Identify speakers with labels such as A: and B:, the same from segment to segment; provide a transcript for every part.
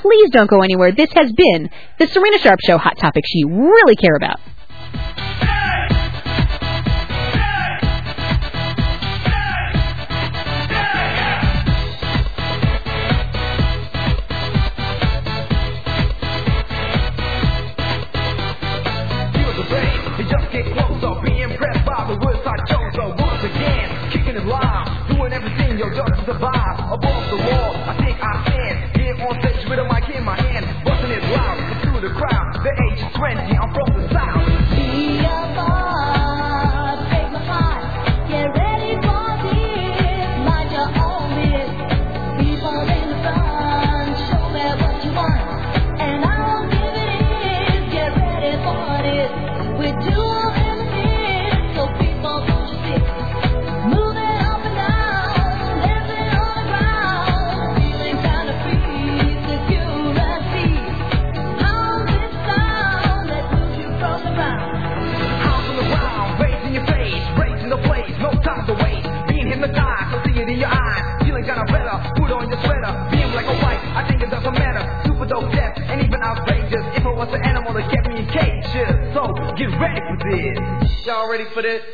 A: please don't go anywhere. This has been the Serena Sharp Show, hot topics you really care about.
B: Just get closer, be impressed by the words I chose. So once again, kicking it live, doing everything just to survive. Above the wall, I think I stand here on stage with a mic in my hand, busting it loud through the crowd. The age is 20, I'm from the south. Be a boss, take my heart, get ready for this. Mind your own biz, people in the front, show me what you want, and I'll give it in. Get ready for this. We do everything, so people don't you see. Moving up and down, dancing on the ground, feeling kind of free, secure and peace. How's this sound that moves you from the ground? House on the ground, raising your face, raising the place, no time to waste. Being hypnotized, I see it in your eyes. Feeling kind of better, put on your sweater. Being black or white, I think it doesn't matter. Super dope, deaf, and even outrageous. If I was an animal that kept me in cages, so get ready for this. Y'all ready for this?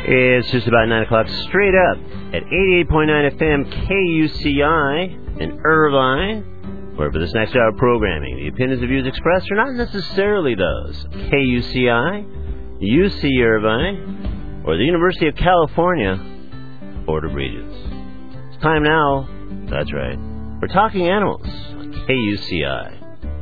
C: It's just about 9 o'clock straight up at 88.9 FM KUCI in Irvine, where for this next hour of programming, the opinions and views expressed are not necessarily those KUCI, UC Irvine, or the University of California, Board of Regents. It's time now, that's right, we're talking animals on KUCI.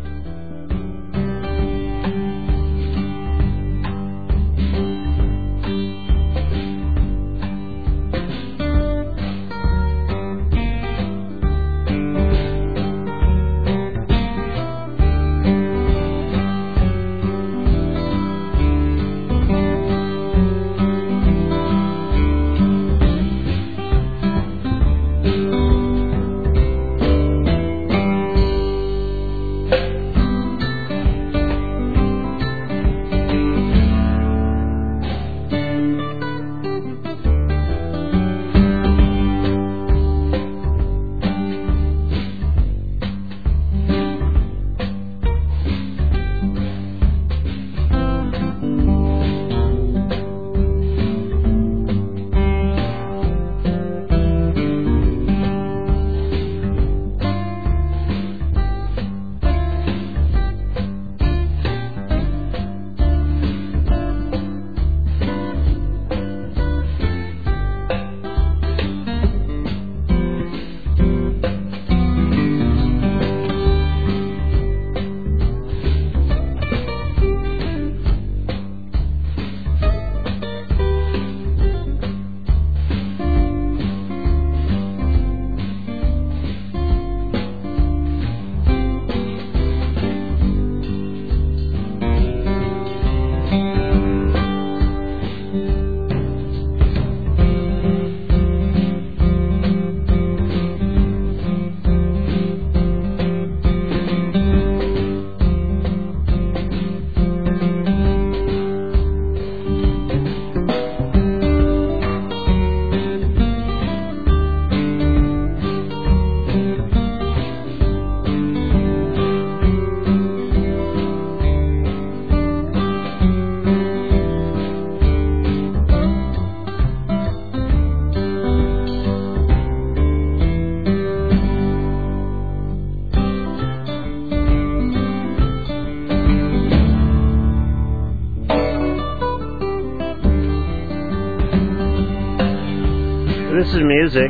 C: This is music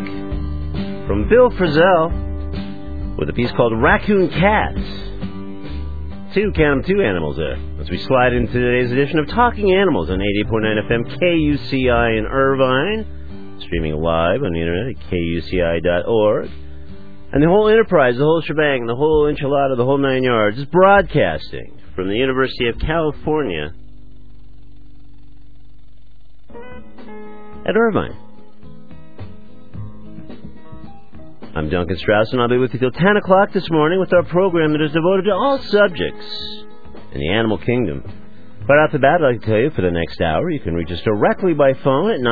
C: from Bill Frisell with a piece called Raccoon Cats. Count them, two animals there. As we slide into today's edition of Talking Animals on 88.9 FM KUCI in Irvine, streaming live on the internet at KUCI.org. And the whole enterprise, the whole shebang, the whole enchilada, the whole 9 yards is broadcasting from the University of California at Irvine. I'm Duncan Strauss, and I'll be with you till 10 o'clock this morning with our program that is devoted to all subjects in the animal kingdom. Right off the bat, I'd like to tell you, for the next hour, you can reach us directly by phone at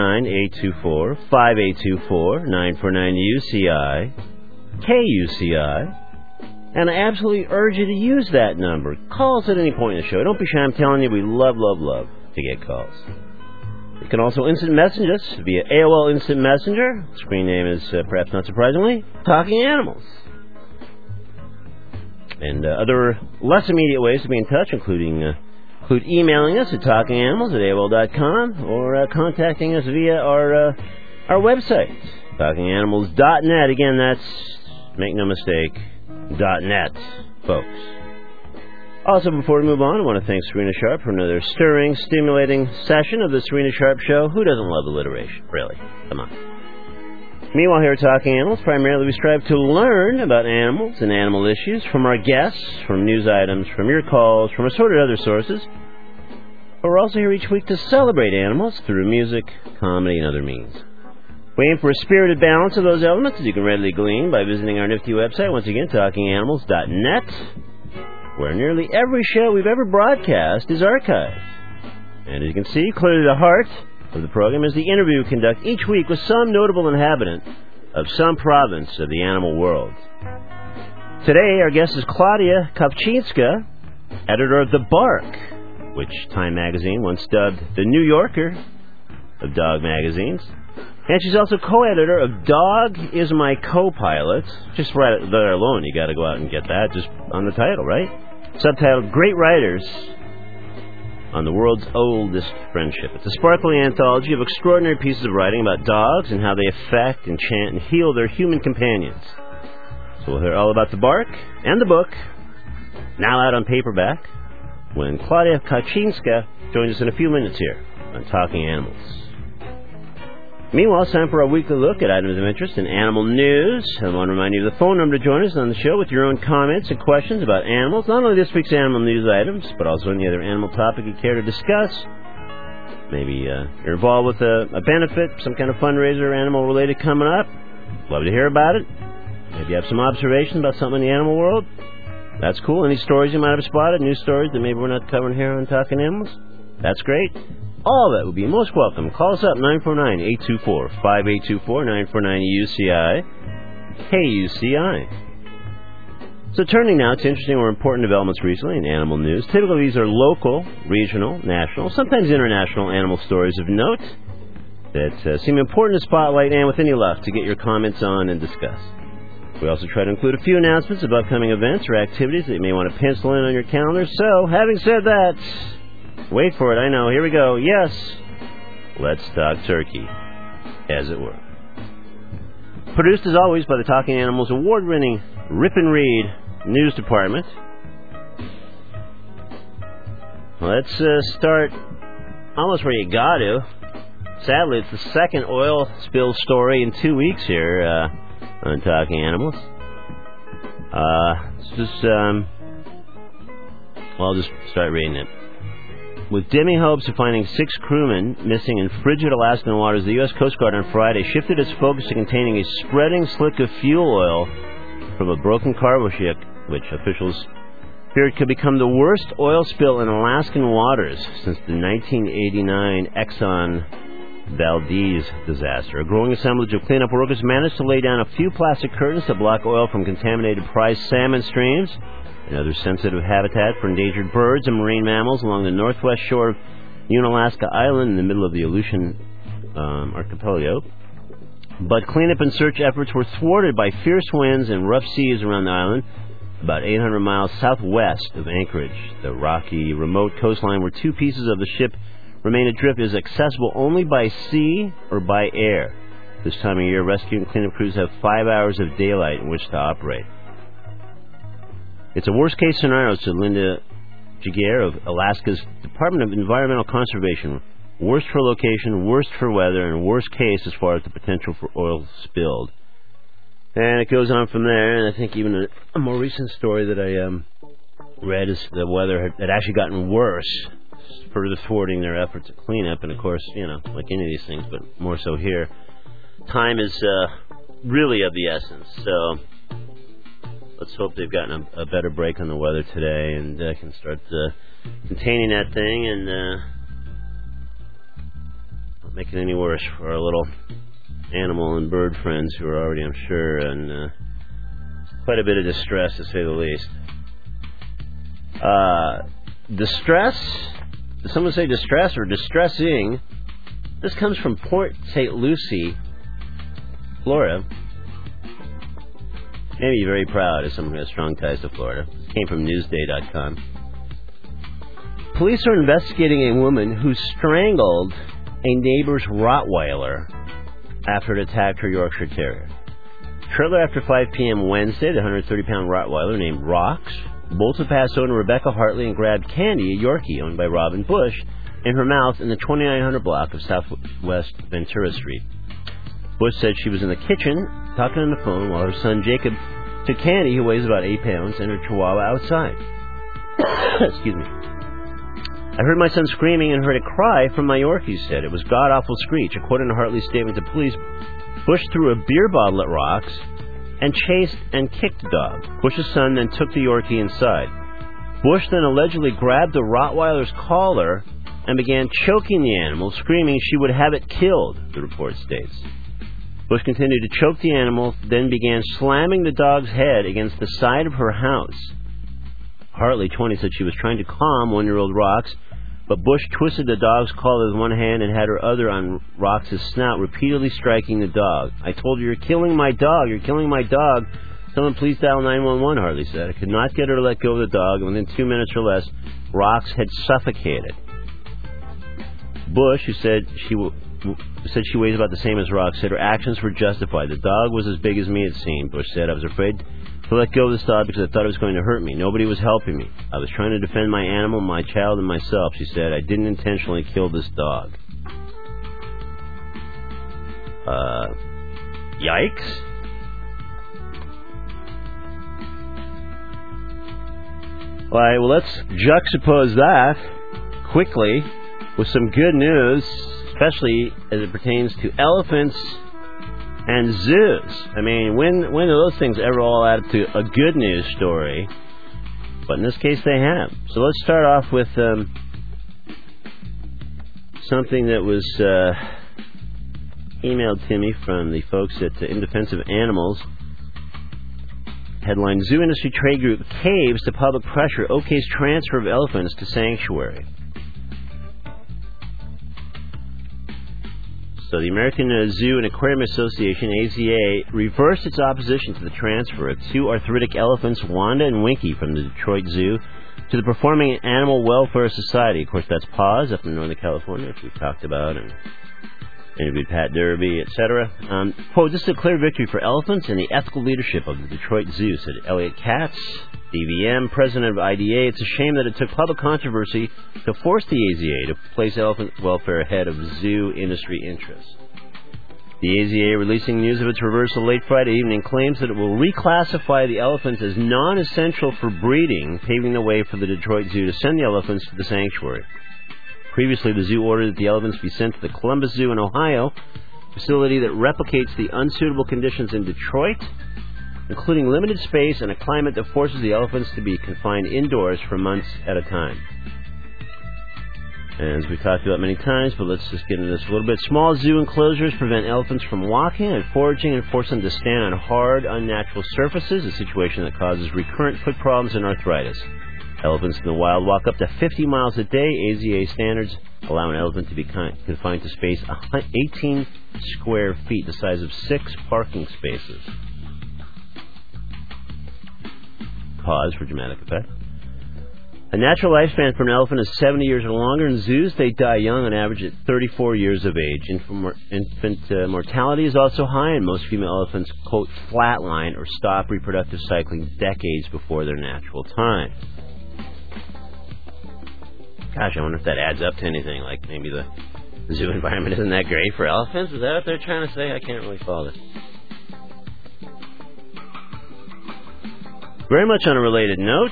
C: 949-824-5824, 949-UCI, KUCI, and I absolutely urge you to use that number. Call us at any point in the show. Don't be shy, I'm telling you, we love to get calls. You can also instant message us via AOL Instant Messenger. Screen name is, perhaps not surprisingly, Talking Animals. And other less immediate ways to be in touch include emailing us at talkinganimals@AOL.com or contacting us via our website, talkinganimals.net. Again, that's, make no mistake, .net, folks. Also, before we move on, I want to thank Serena Sharp for another stirring, stimulating session of the Serena Sharp Show. Who doesn't love alliteration? Really? Come on. Meanwhile, here at Talking Animals, primarily we strive to learn about animals and animal issues from our guests, from news items, from your calls, from assorted other sources. But we're also here each week to celebrate animals through music, comedy, and other means. We aim for a spirited balance of those elements, as you can readily glean by visiting our nifty website, once again, talkinganimals.net. where nearly every show we've ever broadcast is archived. And as you can see, clearly the heart of the program is the interview we conduct each week with some notable inhabitant of some province of the animal world. Today, our guest is Claudia Kopczynska, editor of The Bark, which Time magazine once dubbed The New Yorker, of dog magazines. And she's also co-editor of Dog is My Co-Pilot. Just right there alone, you got to go out and get that just on the title, right? Subtitled Great Writers on the World's Oldest Friendship. It's a sparkling anthology of extraordinary pieces of writing about dogs and how they affect, enchant, and heal their human companions. So we'll hear all about the bark and the book, now out on paperback, when Claudia Kaczynska joins us in a few minutes here on Talking Animals. Meanwhile, it's time for our weekly look at items of interest in animal news. I want to remind you of the phone number to join us on the show with your own comments and questions about animals. Not only this week's animal news items, but also any other animal topic you care to discuss. Maybe you're involved with a benefit, some kind of fundraiser, animal-related coming up. Love to hear about it. Maybe you have some observations about something in the animal world. That's cool. Any stories you might have spotted, news stories that maybe we're not covering here on Talking Animals? That's great. All that would be most welcome. Call us up, 949-824-5824, 949-UCI, KUCI. So turning now to interesting or important developments recently in animal news. Typically these are local, regional, national, sometimes international animal stories of note that seem important to spotlight and with any luck to get your comments on and discuss. We also try to include a few announcements of upcoming events or activities that you may want to pencil in on your calendar. So, having said that, wait for it, I know. Here we go. Yes, let's talk turkey, as it were. Produced, as always, by the Talking Animals award-winning Rip and Read News Department. Let's start almost where you got to. Sadly, it's the second oil spill story in 2 weeks here on Talking Animals. I'll just start reading it. With dim hopes of finding 6 crewmen missing in frigid Alaskan waters, the U.S. Coast Guard on Friday shifted its focus to containing a spreading slick of fuel oil from a broken cargo ship, which officials feared could become the worst oil spill in Alaskan waters since the 1989 Exxon Valdez disaster. A growing assemblage of cleanup workers managed to lay down a few plastic curtains to block oil from contaminated prize salmon streams and other sensitive habitat for endangered birds and marine mammals along the northwest shore of Unalaska Island in the middle of the Aleutian archipelago. But cleanup and search efforts were thwarted by fierce winds and rough seas around the island, about 800 miles southwest of Anchorage. The rocky, remote coastline where 2 pieces of the ship remain adrift is accessible only by sea or by air. This time of year, rescue and cleanup crews have 5 hours of daylight in which to operate. It's a worst-case scenario, said Linda Jagier of Alaska's Department of Environmental Conservation. Worst for location, worst for weather, and worst case as far as the potential for oil spilled. And it goes on from there, and I think even a more recent story that I read is the weather had actually gotten worse, further thwarting their efforts at cleanup. And of course, you know, like any of these things, but more so here, time is really of the essence. So let's hope they've gotten a better break on the weather today and can start containing that thing and not make it any worse for our little animal and bird friends who are already, I'm sure, in quite a bit of distress, to say the least. Distress? Does someone say distress or distressing? This comes from Port St. Lucie, Florida. Maybe you're very proud as someone who has strong ties to Florida. This came from Newsday.com. Police are investigating a woman who strangled a neighbor's Rottweiler after it attacked her Yorkshire Terrier. Shortly after 5 p.m. Wednesday, the 130-pound Rottweiler named Rox bolted past owner Rebecca Hartley and grabbed Candy, a Yorkie owned by Robin Bush, in her mouth in the 2900 block of Southwest Ventura Street. Bush said she was in the kitchen talking on the phone while her son Jacob took Candy, who weighs about 8 pounds, and her Chihuahua outside. Excuse me. I heard my son screaming and heard a cry from my Yorkie, he said. It was god-awful screech. According to Hartley's statement to police, Bush threw a beer bottle at Rox and chased and kicked the dog. Bush's son then took the Yorkie inside. Bush then allegedly grabbed the Rottweiler's collar and began choking the animal, screaming she would have it killed, the report states. Bush continued to choke the animal, then began slamming the dog's head against the side of her house. Hartley, 20, said she was trying to calm 1-year-old Rox but Bush twisted the dog's collar with one hand and had her other on Rox's snout, repeatedly striking the dog. I told her, "You're killing my dog, you're killing my dog. Someone please dial 911, Harley said. I could not get her to let go of the dog, and within 2 minutes or less, Rox had suffocated. Bush, who said she weighs about the same as Rox, said her actions were justified. The dog was as big as me, it seemed. Bush said, I was afraid to let go of this dog because I thought it was going to hurt me. Nobody was helping me. I was trying to defend my animal, my child, and myself, she said. I didn't intentionally kill this dog. Yikes. All right, well, let's juxtapose that quickly with some good news, especially as it pertains to elephants and zoos. I mean, when do those things ever all add to a good news story? But in this case, they have. So let's start off with something that was emailed to me from the folks at In Defense of Animals. Headline, Zoo Industry Trade Group caves to public pressure, okays transfer of elephants to sanctuary. So the American Zoo and Aquarium Association, AZA, reversed its opposition to the transfer of two arthritic elephants, Wanda and Winky, from the Detroit Zoo to the Performing Animal Welfare Society. Of course, that's PAWS up in Northern California, which we've talked about, and interviewed Pat Derby, etc. Quote, this is a clear victory for elephants and the ethical leadership of the Detroit Zoo, said Elliot Katz, DVM, president of IDA. It's a shame that it took public controversy to force the AZA to place elephant welfare ahead of zoo industry interests. The AZA, releasing news of its reversal late Friday evening, claims that it will reclassify the elephants as non-essential for breeding, paving the way for the Detroit Zoo to send the elephants to the sanctuary. Previously, the zoo ordered that the elephants be sent to the Columbus Zoo in Ohio, a facility that replicates the unsuitable conditions in Detroit, including limited space and a climate that forces the elephants to be confined indoors for months at a time. And as we've talked about many times, but let's just get into this a little bit. Small zoo enclosures prevent elephants from walking and foraging and force them to stand on hard, unnatural surfaces, a situation that causes recurrent foot problems and arthritis. Elephants in the wild walk up to 50 miles a day. AZA standards allow an elephant to be confined to space 18 square feet, the size of 6 parking spaces. Pause for dramatic effect. A natural lifespan for an elephant is 70 years or longer. In zoos, they die young on average at 34 years of age. Infant mortality is also high, and most female elephants, quote, flatline or stop reproductive cycling decades before their natural time. Gosh, I wonder if that adds up to anything, like maybe the zoo environment isn't that great for elephants? Is that what they're trying to say? I can't really follow this. Very much on a related note,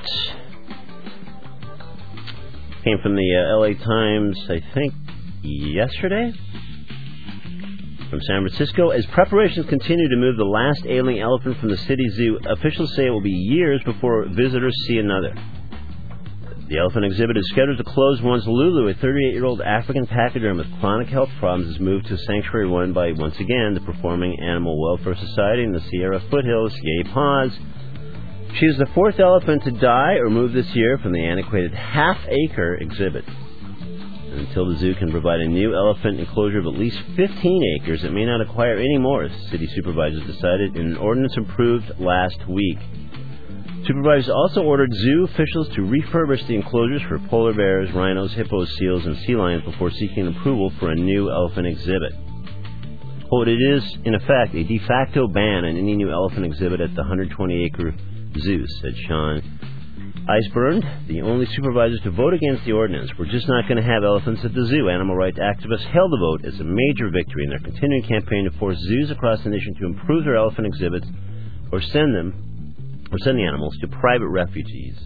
C: came from the LA Times, I think, yesterday, from San Francisco. As preparations continue to move the last ailing elephant from the city zoo, officials say it will be years before visitors see another. The elephant exhibit is scheduled to close once Lulu, a 38-year-old African pachyderm with chronic health problems, is moved to a sanctuary run by, once again, the Performing Animal Welfare Society in the Sierra Foothills, yay PAWS. She is the fourth elephant to die or move this year from the antiquated half-acre exhibit. And until the zoo can provide a new elephant enclosure of at least 15 acres, it may not acquire any more, city supervisors decided in an ordinance approved last week. Supervisors also ordered zoo officials to refurbish the enclosures for polar bears, rhinos, hippos, seals, and sea lions before seeking approval for a new elephant exhibit. Quote, it is, in effect, a de facto ban on any new elephant exhibit at the 120-acre zoo, said Sean Eisburn, the only supervisors to vote against the ordinance. We're just not going to have elephants at the zoo. Animal rights activists hailed the vote as a major victory in their continuing campaign to force zoos across the nation to improve their elephant exhibits or send the animals to private refuges.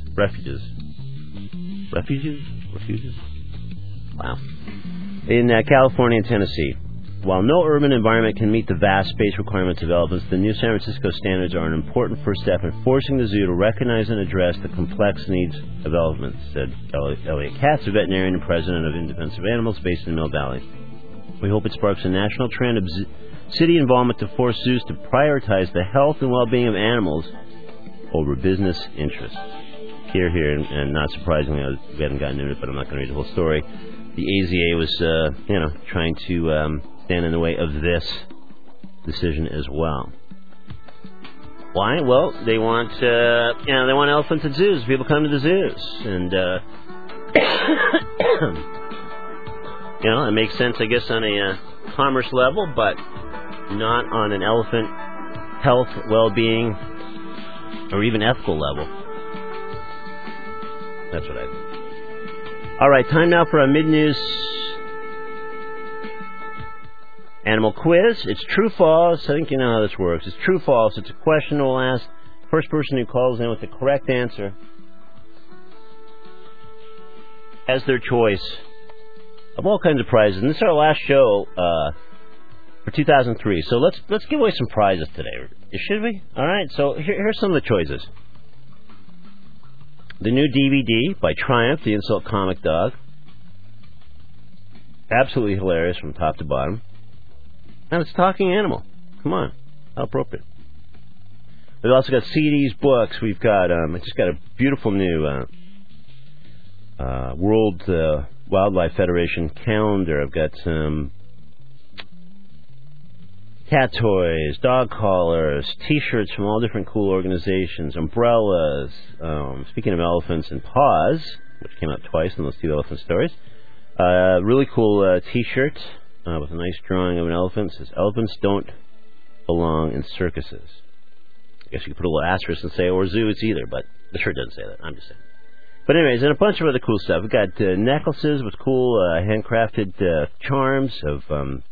C: Wow. In California and Tennessee. While no urban environment can meet the vast space requirements of elephants, the new San Francisco standards are an important first step in forcing the zoo to recognize and address the complex needs of elephants, said Elliot Katz, a veterinarian and president of In Defense of Animals based in Mill Valley. We hope it sparks a national trend of city involvement to force zoos to prioritize the health and well-being of animals over business interests. here, and not surprisingly, we haven't gotten into it, but I'm not going to read the whole story. The AZA was, trying to stand in the way of this decision as well. Why? Well, they want, they want elephants at zoos. People come to the zoos, and it makes sense, I guess, on a commerce level, but not on an elephant health, well-being, or even ethical level. That's what I think. All right, time now for a mid-news animal quiz. It's true-false. I think you know how this works. It's true-false. It's a question we'll ask. First person who calls in with the correct answer has their choice of all kinds of prizes. And this is our last show for 2003. So let's give away some prizes today. Should we? All right. So here's some of the choices. The new DVD by Triumph, The Insult Comic Dog. Absolutely hilarious from top to bottom. And it's a talking animal. Come on. How appropriate. We've also got CDs, books. We've got, I just got a beautiful new World Wildlife Federation calendar. I've got some cat toys, dog collars, T-shirts from all different cool organizations, umbrellas. Speaking of elephants and paws, which came out twice in those two elephant stories, really cool T-shirt with a nice drawing of an elephant. It says, "Elephants don't belong in circuses." I guess you could put a little asterisk and say, or zoos either, but the shirt doesn't say that. I'm just saying. But anyways, and a bunch of other cool stuff. We've got necklaces with cool handcrafted charms of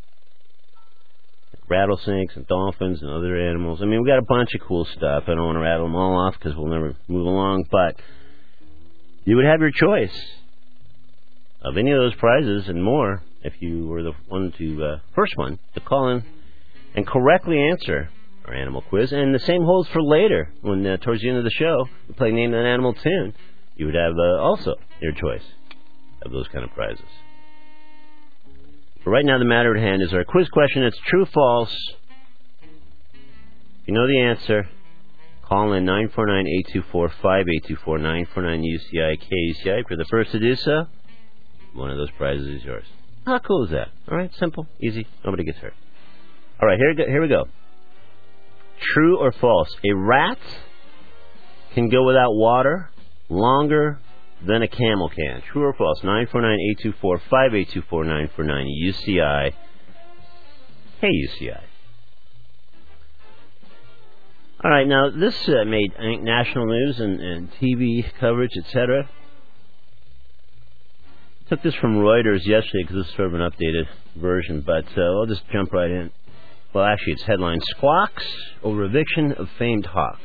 C: rattlesnakes and dolphins and other animals. I mean, we got a bunch of cool stuff. I don't want to rattle them all off because we'll never move along, but you would have your choice of any of those prizes and more if you were the first one to call in and correctly answer our animal quiz. And the same holds for later when towards the end of the show we play Name That Animal Tune. You would have also your choice of those kind of prizes. But right now, the matter at hand is our quiz question. It's true, false. If you know the answer, call in 949-824-5824, 949-UCI-KUCI. If you're the first to do so, one of those prizes is yours. How cool is that? All right, simple, easy, nobody gets hurt. All right, here we go. True or false? A rat can go without water longer than a camel can. True or false? 949-824-5824, 949-UCI. Hey, UCI. All right, now this made, I think, national news and TV coverage, etc. Took this from Reuters yesterday because this is sort of an updated version, but I'll just jump right in. Well, actually, it's headline, Squawks over eviction of famed hawk.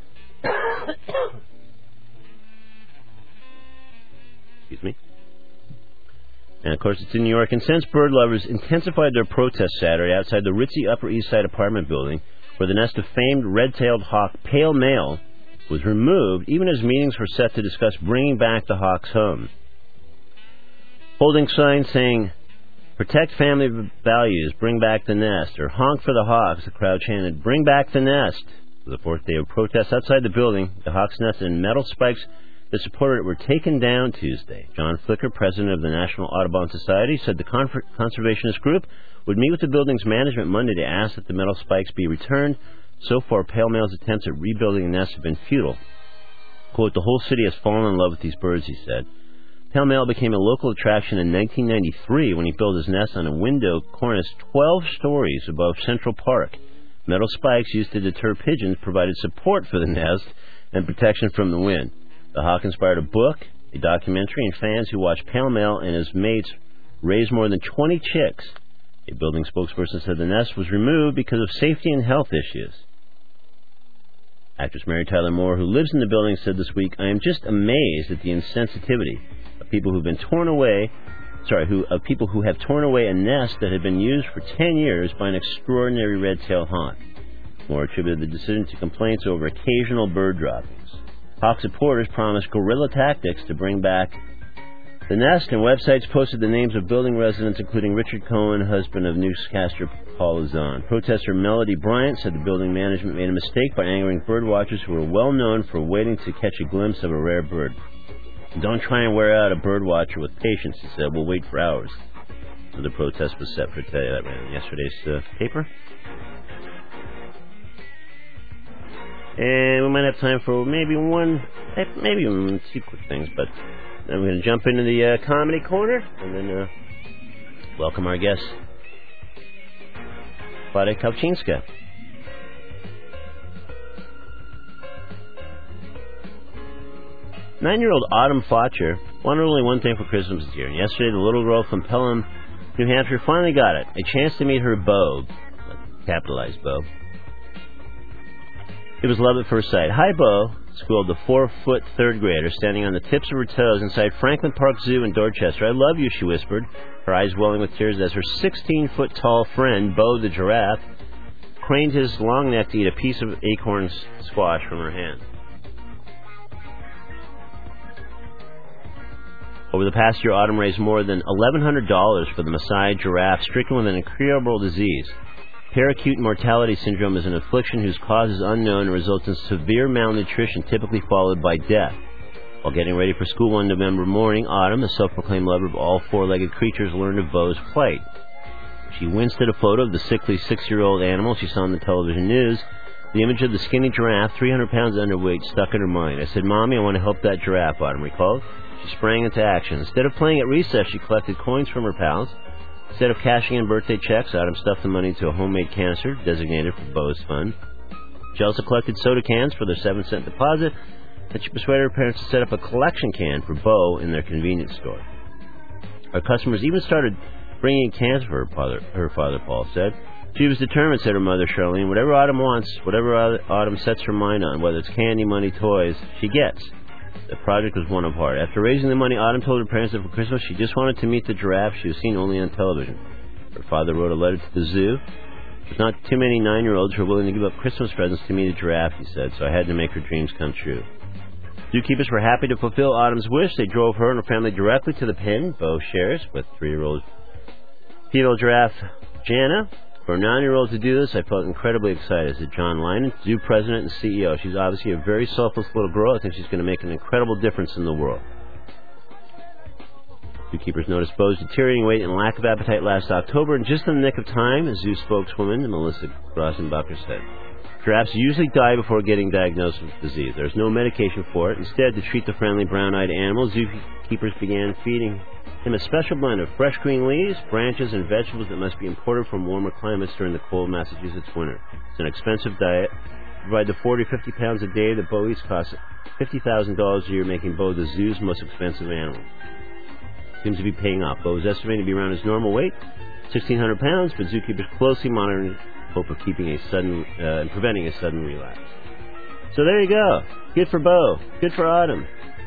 C: Excuse me. And, of course, it's in New York. And since bird lovers intensified their protest Saturday outside the ritzy Upper East Side apartment building, where the nest of famed red-tailed hawk Pale Male was removed, even as meetings were set to discuss bringing back the hawk's home. Holding signs saying, "Protect family values, bring back the nest," or "Honk for the hawks," the crowd chanted, "Bring back the nest." For the fourth day of protests outside the building, the hawk's nest and metal spikes that supported it were taken down Tuesday. John Flicker, president of the National Audubon Society, said the conservationist group would meet with the building's management Monday to ask that the metal spikes be returned. So far, Pale Male's attempts at rebuilding the nest have been futile. Quote, "The whole city has fallen in love with these birds," he said. Pale Male became a local attraction in 1993 when he built his nest on a window cornice 12 stories above Central Park. Metal spikes used to deter pigeons provided support for the nest and protection from the wind. The hawk inspired a book, a documentary, and fans who watched Pale Male and his mates raise more than 20 chicks. A building spokesperson said the nest was removed because of safety and health issues. Actress Mary Tyler Moore, who lives in the building, said this week, "I am just amazed at the insensitivity of people who have torn away a nest that had been used for 10 years by an extraordinary red-tailed hawk." Moore attributed the decision to complaints over occasional bird droppings. Hawk supporters promised guerrilla tactics to bring back The Nest and websites posted the names of building residents, including Richard Cohen, husband of newscaster Paul Luzon. Protester Melody Bryant said the building management made a mistake by angering bird watchers who were well known for waiting to catch a glimpse of a rare bird. Don't try and wear out a bird watcher with patience, he said. We'll wait for hours. So the protest was set for today. That ran in yesterday's paper. And we might have time for maybe two quick things, but then we're going to jump into the comedy corner and then welcome our guest, Claudia Kowczynska. Nine-year-old Autumn Fotcher wanted only one thing for Christmas this year, and yesterday the little girl from Pelham, New Hampshire, finally got it, a chance to meet her beau, capitalized beau. It was love at first sight. Hi, Beau, squealed the 4-foot third grader standing on the tips of her toes inside Franklin Park Zoo in Dorchester. I love you, she whispered, her eyes welling with tears as her 16-foot tall friend, Beau the giraffe, craned his long neck to eat a piece of acorn squash from her hand. Over the past year, Autumn raised more than $1,100 for the Maasai giraffe stricken with an incurable disease. Paraacute mortality syndrome is an affliction whose cause is unknown and results in severe malnutrition, typically followed by death. While getting ready for school one November morning, Autumn, a self-proclaimed lover of all four-legged creatures, learned of Beau's plight. She winced at a photo of the sickly 6-year-old animal she saw on the television news. The image of the skinny giraffe, 300 pounds underweight, stuck in her mind. I said, Mommy, I want to help that giraffe, Autumn recalled. She sprang into action. Instead of playing at recess, she collected coins from her pals. Instead of cashing in birthday checks, Autumn stuffed the money into a homemade canister designated for Beau's fund. She also collected soda cans for their 7-cent deposit, and she persuaded her parents to set up a collection can for Beau in their convenience store. Our customers even started bringing in cans for her father, Paul said. She was determined, said her mother, Charlene. Whatever Autumn wants, whatever Autumn sets her mind on, whether it's candy, money, toys, she gets. The project was one of heart. After raising the money, Autumn told her parents that for Christmas she just wanted to meet the giraffe she was seen only on television. Her father wrote a letter to the zoo. There's not too many 9-year-olds who are willing to give up Christmas presents to meet a giraffe, he said, so I had to make her dreams come true. Zookeepers were happy to fulfill Autumn's wish. They drove her and her family directly to the pen Beau shares with 3-year-old female giraffe Jana. For a 9-year-old to do this, I felt incredibly excited, said John Lynan, zoo president and CEO. She's obviously a very selfless little girl. I think she's going to make an incredible difference in the world. Zookeepers noticed Beau's deteriorating weight and lack of appetite last October, and just in the nick of time, as zoo spokeswoman Melissa Grossenbacher said. Giraffes usually die before getting diagnosed with the disease. There's no medication for it. Instead, to treat the friendly brown-eyed animal, zookeepers began feeding him a special blend of fresh green leaves, branches, and vegetables that must be imported from warmer climates during the cold Massachusetts winter. It's an expensive diet. To provide the 40 to 50 pounds a day that Beau eats costs $50,000 a year, making Beau the zoo's most expensive animal. Seems to be paying off. Beau is estimated to be around his normal weight, 1,600 pounds, but zookeepers closely monitoring hope of keeping and preventing a sudden relapse. So there you go. Good for Beau. Good for Autumn.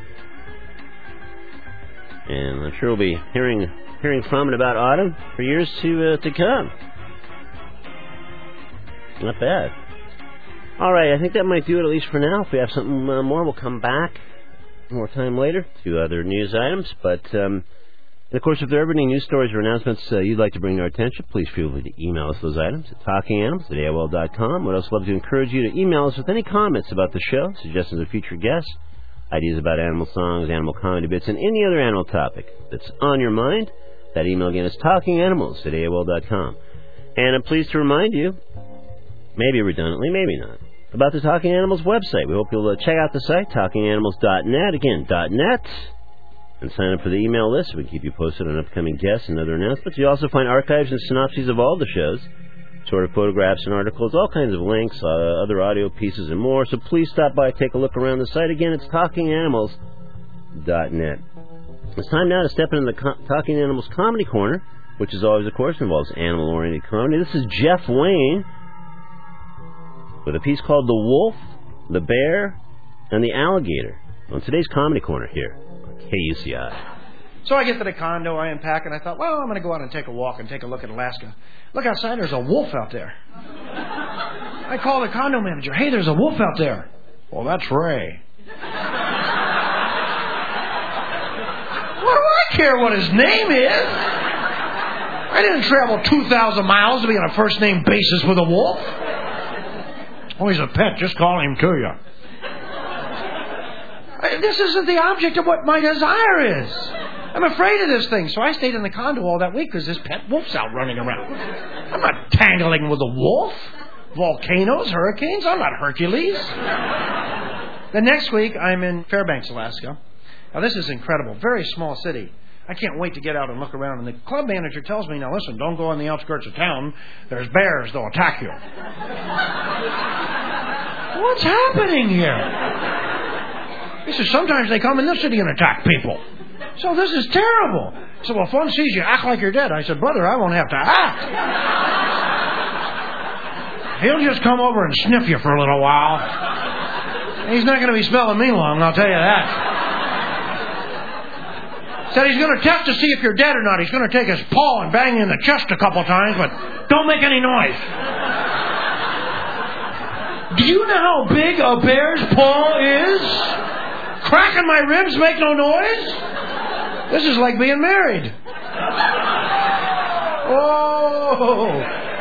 C: And I'm sure we'll be hearing from and about Autumn for years to come. Not bad. All right, I think that might do it, at least for now. If we have something more, we'll come back more time later to other news items. But, and of course, if there are any news stories or announcements you'd like to bring to our attention, please feel free to email us those items at talkinganimals@AOL.com. We'd also love to encourage you to email us with any comments about the show, suggestions of future guests, ideas about animal songs, animal comedy bits, and any other animal topic that's on your mind. That email again is talkinganimals@AOL.com. And I'm pleased to remind you, maybe redundantly, maybe not, about the Talking Animals website. We hope you'll check out the site, talkinganimals.net, again, .net, and sign up for the email list so we can keep you posted on upcoming guests and other announcements. You also find archives and synopses of all the shows, sort of photographs and articles, all kinds of links, other audio pieces, and more. So please stop by, take a look around the site. Again, it's talkinganimals.net. It's time now to step into the Talking Animals Comedy Corner, which is always, of course, involves animal-oriented comedy. This is Jeff Wayne with a piece called The Wolf, the Bear, and the Alligator on today's Comedy Corner here on KUCI.
D: So I get to the condo, I unpack, and I thought, well, I'm going to go out and take a walk and take a look at Alaska. Look outside, there's a wolf out there. I call the condo manager. Hey, there's a wolf out there. Well, that's Ray. What do I care what his name is. I didn't travel 2,000 miles to be on a first-name basis with a wolf. Oh, he's a pet. Just call him to you. This isn't the object of what my desire is. I'm afraid of this thing. So I stayed in the condo all that week because this pet wolf's out running around. I'm not tangling with a wolf. Volcanoes, hurricanes. I'm not Hercules. The next week, I'm in Fairbanks, Alaska. Now, this is incredible. Very small city. I can't wait to get out and look around. And the club manager tells me, now listen, don't go on the outskirts of town. There's bears. They'll attack you. What's happening here? He says, sometimes they come in this city and attack people. So this is terrible. So, well, if one sees you, act like you're dead. I said, brother, I won't have to act. He'll just come over and sniff you for a little while. He's not going to be smelling me long, I'll tell you that. Said he's going to test to see if you're dead or not. He's going to take his paw and bang you in the chest a couple times, but don't make any noise. Do you know how big a bear's paw is? Cracking my ribs make no noise? This is like being married. Oh.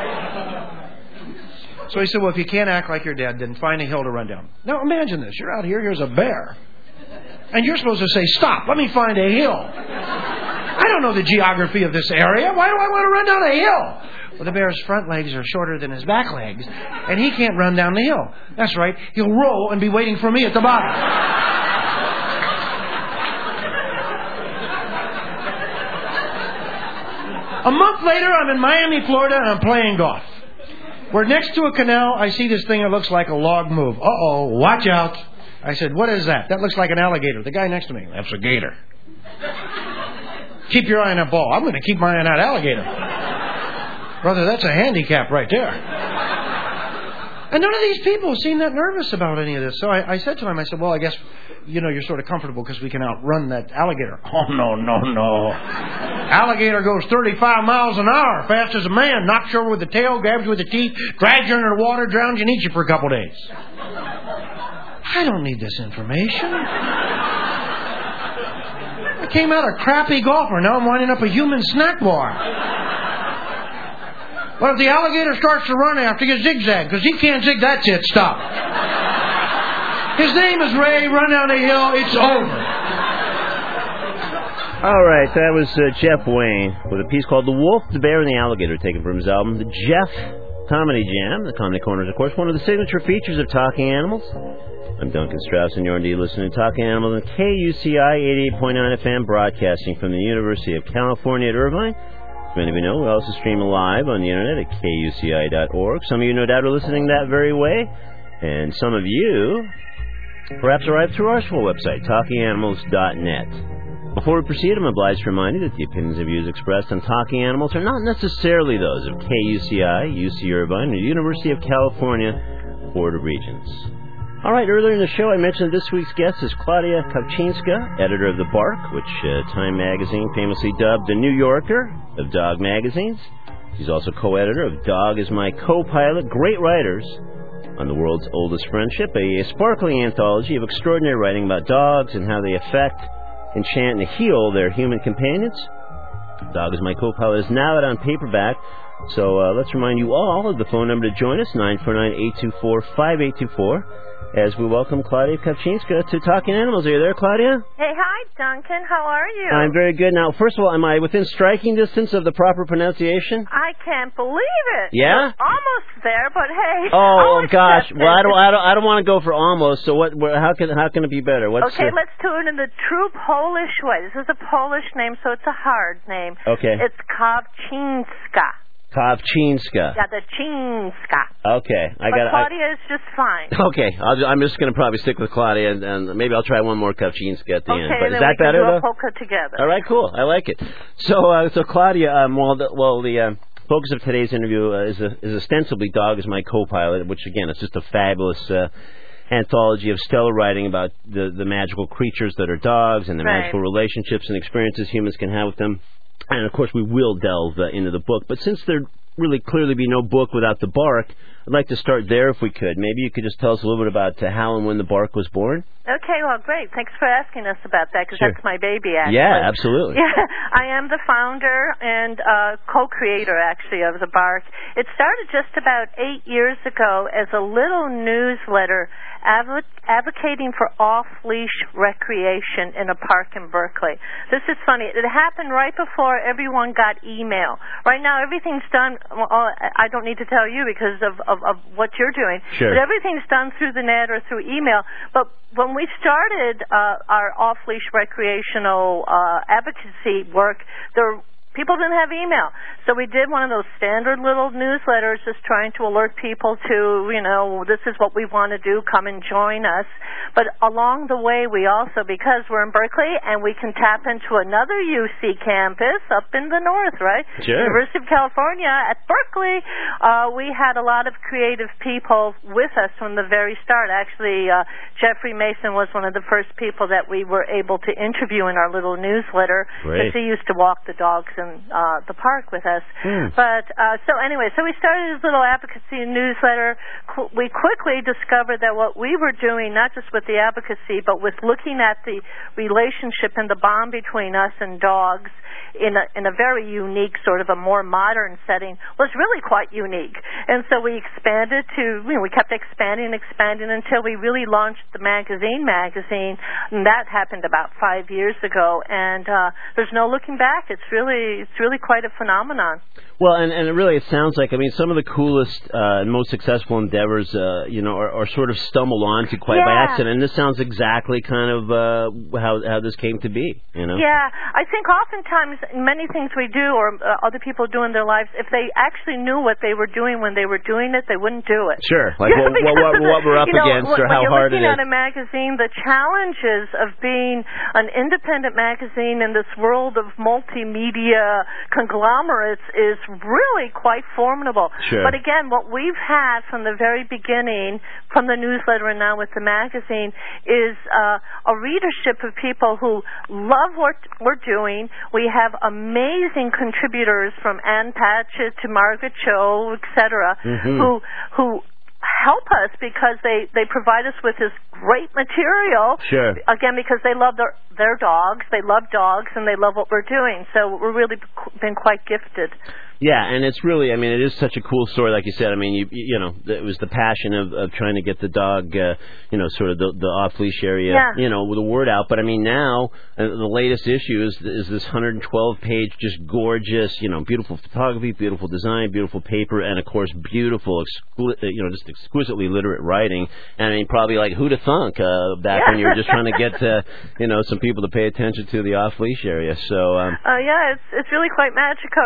D: So he said, well, if you can't act like you're dead, then find a hill to run down. Now imagine this. You're out here, here's a bear. And you're supposed to say, stop, let me find a hill. I don't know the geography of this area. Why do I want to run down a hill? Well, the bear's front legs are shorter than his back legs, and he can't run down the hill. That's right. He'll roll and be waiting for me at the bottom. A month later, I'm in Miami, Florida, and I'm playing golf. We're next to a canal. I see this thing that looks like a log move. Uh-oh, watch out. I said, what is that? That looks like an alligator. The guy next to me, that's a gator. Keep your eye on that ball. I'm going to keep my eye on that alligator. Brother, that's a handicap right there. And none of these people seem that nervous about any of this. So I said to him, I said, well, I guess, you're sort of comfortable because we can outrun that alligator. Oh, no. Alligator goes 35 miles an hour, fast as a man, knocks you over with the tail, grabs you with the teeth, drags you under the water, drowns you, and eats you for a couple days. I don't need this information. I came out a crappy golfer. Now I'm winding up a human snack bar. What if the alligator starts to run after you zigzag? Because he can't zig, that's it, stop. His name is Ray, run down the hill, it's over.
C: All right, that was Jeff Wayne with a piece called The Wolf, the Bear, and the Alligator, taken from his album, The Jeff Comedy Jam. The Comedy Corner is, of course, one of the signature features of Talking Animals. I'm Duncan Strauss, and you're indeed listening to Talking Animals on KUCI 88.9 FM, broadcasting from the University of California at Irvine. As many of you know, we also stream live on the internet at KUCI.org. Some of you, no doubt, are listening that very way, and some of you perhaps arrived through our school website, TalkingAnimals.net. Before we proceed, I'm obliged to remind you that the opinions and views expressed on Talking Animals are not necessarily those of KUCI, UC Irvine, or the University of California Board of Regents. All right, earlier in the show, I mentioned this week's guest is Claudia Kavchinska, editor of The Bark, which Time Magazine famously dubbed the New Yorker of dog magazines. She's also co-editor of Dog is My Co-Pilot, Great Writers on the World's Oldest Friendship, a sparkling anthology of extraordinary writing about dogs and how they affect, enchant, and heal their human companions. Dog is My Co-Pilot is now out on paperback, so let's remind you all of the phone number to join us, 949-824-5824. As we welcome Claudia Kavchinska to Talking Animals. Are you there, Claudia?
E: Hey, hi, Duncan. How are you?
C: I'm very good. Now, first of all, am I within striking distance of the proper pronunciation?
E: I can't believe it.
C: Yeah?
E: You're almost there, but hey.
C: Oh gosh. Well, I don't want to go for almost. So what? How can it be better?
E: Okay, let's do it in the true Polish way. This is a Polish name, so it's a hard name.
C: Okay.
E: It's Kavchinska.
C: Kavchinska.
E: Yeah, the Chinska.
C: Okay,
E: But Claudia is just fine.
C: Okay, I'm just going to probably stick with Claudia, and maybe I'll try one more Kavchinska at the end. But
E: then
C: is that
E: we can
C: better?
E: do a
C: though?
E: polka together.
C: All right, cool. I like it. So Claudia, the focus of today's interview is ostensibly Dog is My Co-Pilot, which again is just a fabulous anthology of stellar writing about the magical creatures that are dogs and the magical relationships and experiences humans can have with them. And, of course, we will delve into the book. But since there'd really clearly be no book without The Bark, I'd like to start there if we could. Maybe you could just tell us a little bit about how and when the Bark was born.
E: Okay, well, great. Thanks for asking us about that, because
C: Sure.
E: that's my baby, actually.
C: Yeah, absolutely.
E: Yeah, I am the founder and co-creator, actually, of the Bark. It started just about 8 years ago as a little newsletter advocating for off-leash recreation in a park in Berkeley. This is funny. It happened right before everyone got email. Right now, everything's done. Well, I don't need to tell you because of what you're doing.
C: Sure.
E: But everything's done through the net or through email. But when we started our off-leash recreational advocacy work, people didn't have email. So we did one of those standard little newsletters just trying to alert people to, this is what we want to do, come and join us. But along the way, we also, because we're in Berkeley and we can tap into another UC campus up in the north, right?
C: Sure.
E: University of California at Berkeley, we had a lot of creative people with us from the very start. Actually, Jeffrey Mason was one of the first people that we were able to interview in our little newsletter, because he used to walk the dogs in the park with us. But so we started this little advocacy newsletter. We quickly discovered that what we were doing, not just with the advocacy, but with looking at the relationship and the bond between us and dogs in a very unique, sort of a more modern setting, was really quite unique. And so we expanded we kept expanding until we really launched the magazine, and that happened about 5 years ago. And there's no looking back. It's really quite a phenomenon.
C: Well, and it sounds like, some of the coolest and most successful endeavors, are sort of stumbled onto quite by accident. And this sounds exactly kind of how this came to be,
E: Yeah, I think oftentimes many things we do or other people do in their lives, if they actually knew what they were doing when they were doing it, they wouldn't do it.
C: Sure, like what we're up against or how hard it is.
E: When you're looking at a magazine, the challenges of being an independent magazine in this world of multimedia conglomerates is really quite formidable.
C: Sure.
E: But again, what we've had from the very beginning, from the newsletter and now with the magazine, is a readership of people who love what we're doing. We have amazing contributors from Ann Patchett to Margaret Cho, etc., who help us because they provide us with this great material.
C: Sure.
E: Again, because they love their dogs, they love dogs, and they love what we're doing. So we're really been quite gifted.
C: Yeah, and it's really, it is such a cool story, like you said. It was the passion of trying to get the dog, sort of the off-leash area, with the word out. But now the latest issue is this 112-page, just gorgeous, beautiful photography, beautiful design, beautiful paper, and of course beautiful, just exquisitely literate writing. And probably like who'd have thunk back when you were just trying to get some people to pay attention to the off-leash area. So
E: it's really quite magical.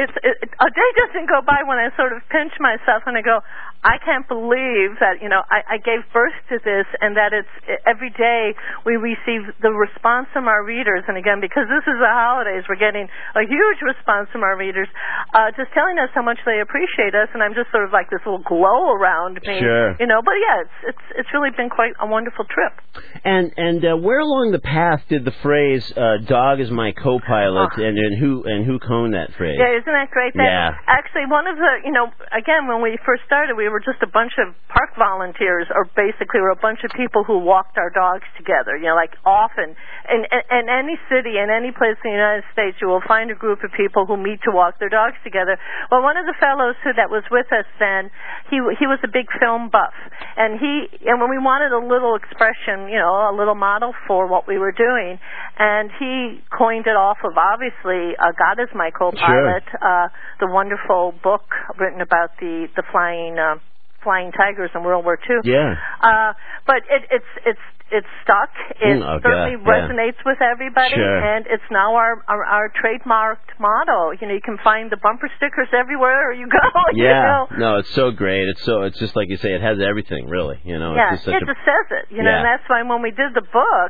E: A day doesn't go by when I sort of pinch myself and I go, I can't believe that, I gave birth to this, and that it's every day we receive the response from our readers. And again, because this is the holidays, we're getting a huge response from our readers, just telling us how much they appreciate us. And I'm just sort of like this little glow around me,
C: Sure.
E: But it's really been quite a wonderful trip.
C: And where along the path did the phrase "dog is my co-pilot" and who coined that phrase?
E: Yeah, isn't that great?
C: Yeah.
E: Actually, one of the, again, when we first started, we were just a bunch of park volunteers, or basically we're a bunch of people who walked our dogs together, like often. In any city, in any place in the United States, you will find a group of people who meet to walk their dogs together. Well, one of the fellows that was with us then, he was a big film buff. And when we wanted a little expression, a little model for what we were doing, and he coined it off of, obviously, God is my co-pilot,
C: Sure.
E: The wonderful book written about the flying tigers in World War II.
C: Yeah.
E: But it's stuck. It certainly resonates with everybody,
C: Sure.
E: and it's now our trademarked motto. You can find the bumper stickers everywhere you go.
C: Yeah. No, it's so great. It's just like you say. It has everything, really.
E: Yeah,
C: it's just
E: it says it. And that's why when we did the book,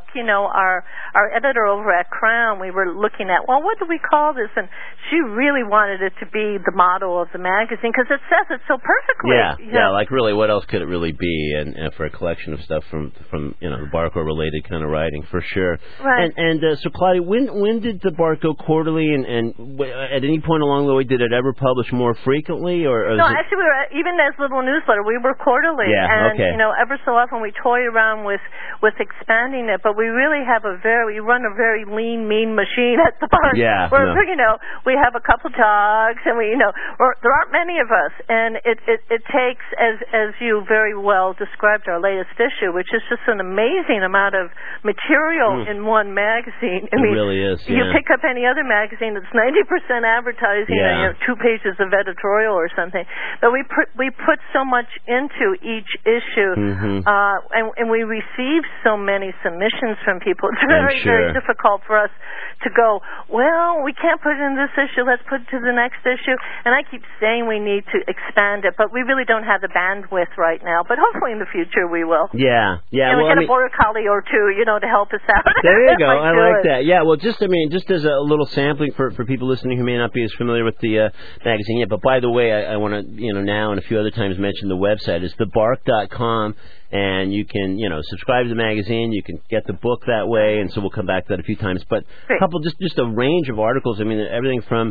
E: our editor over at Crown, we were looking at, well, what do we call this? And she really wanted it to be the motto of the magazine because it says it so perfectly.
C: Yeah. Like really, what else could it really be? And for a collection of stuff from the Barco-related kind of writing, for sure.
E: Right.
C: And so, Claudia, when did the Barco Quarterly, and at any point along the way, did it ever publish more frequently? Or
E: no, actually, we were, even as little newsletter, we were quarterly.
C: Yeah,
E: and,
C: okay.
E: Ever so often we toy around with expanding it, but we really have we run a very lean, mean machine at the Bark.
C: Yeah.
E: Where, we have a couple dogs, and there aren't many of us, and it takes, as you very well described our latest issue, which is just an amazing amount of material in one magazine.
C: It really is. Yeah.
E: You pick up any other magazine that's 90% advertising, and 2 pages of editorial or something. But we put so much into each issue, and we receive so many submissions from people. It's very, very difficult for us to go, well, we can't put it in this issue, let's put it to the next issue. And I keep saying we need to expand it, but we really don't have the bandwidth right now. But hopefully in the future we will.
C: Yeah.
E: And we get a border collie or two, to help us out.
C: There you go. I like that. Yeah, well, just as a little sampling for people listening who may not be as familiar with the magazine yet. But by the way, I want to, now and a few other times mention the website. It's thebark.com. And you can, subscribe to the magazine. You can get the book that way, and so we'll come back to that a few times. But a couple, just a range of articles. I mean, everything from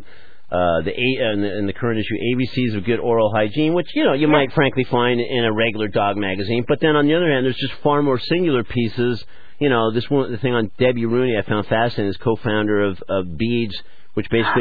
C: in the current issue, ABCs of Good Oral Hygiene, which you might frankly find in a regular dog magazine. But then on the other hand, there's just far more singular pieces. The thing on Debbie Rooney I found fascinating, is co-founder of Beads, which basically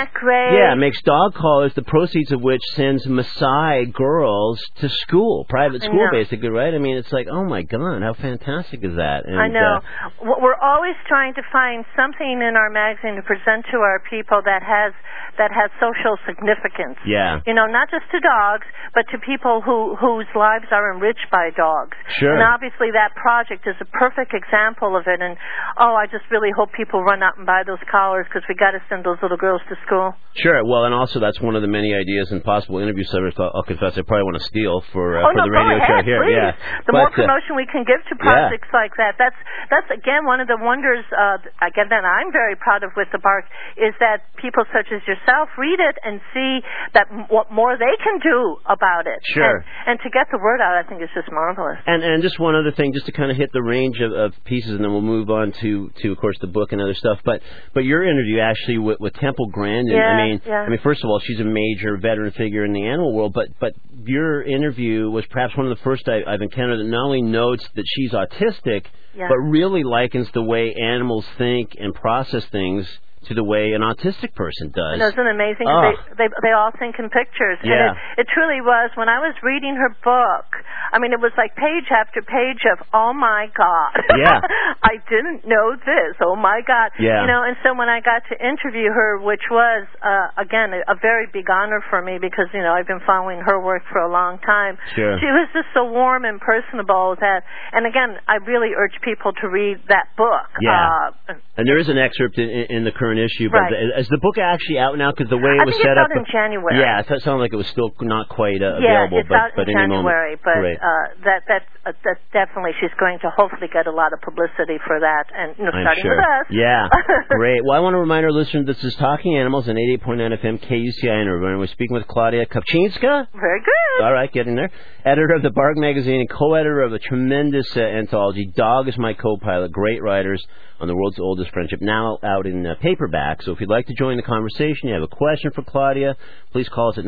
C: makes dog collars, the proceeds of which sends Maasai girls to school, private school, basically, right? I mean, it's like, oh my God, how fantastic is that? And,
E: I know. We're always trying to find something in our magazine to present to our people that has social significance.
C: Yeah.
E: Not just to dogs, but to people whose lives are enriched by dogs.
C: Sure.
E: And obviously that project is a perfect example of it. And I just really hope people run out and buy those collars, because we got to send those little girls to school.
C: Sure. Well, and also that's one of the many ideas and possible interview subjects I'll confess I probably want to steal for the radio show here.
E: Please.
C: Yeah.
E: The more promotion we can give to projects like that, that's again one of the wonders again that I'm very proud of with the Bark, is that people such as yourself read it and see that what more they can do about it.
C: Sure.
E: And to get the word out, I think is just marvelous.
C: And just one other thing, just to kind of hit the range of pieces, and then we'll move on to of course the book and other stuff. But your interview actually with Temple Grandin. I mean, first of all, she's a major veteran figure in the animal world. But your interview was perhaps one of the first I've encountered that not only notes that she's autistic, but really likens the way animals think and process things to the way an autistic person does.
E: And isn't it amazing? They all think in pictures.
C: Yeah.
E: And it truly was. When I was reading her book, I mean, it was like page after page of, oh my God.
C: Yeah.
E: I didn't know this. Oh my God.
C: Yeah.
E: And so when I got to interview her, which was, again, a very big honor for me, because, I've been following her work for a long time.
C: Sure.
E: She was just so warm and personable and again, I really urge people to read that book.
C: Yeah. And there is an excerpt in the current issue, but is the book actually out now? Because the way it was set up,
E: I think it's out in January.
C: Yeah, it sounded like it was still not quite available.
E: It's out in January, but
C: Great.
E: that's definitely, she's going to hopefully get a lot of publicity for that, and starting with us.
C: Yeah, great. Well, I want to remind our listeners this is Talking Animals on 88.9 FM KUCI, and we're speaking with Claudia Kopczynska.
E: Very good.
C: All right, getting there. Editor of the Bark magazine and co-editor of a tremendous anthology, Dog is My Co-Pilot, Great Writers on the World's Oldest Friendship, now out in paperback. So if you'd like to join the conversation, you have a question for Claudia, please call us at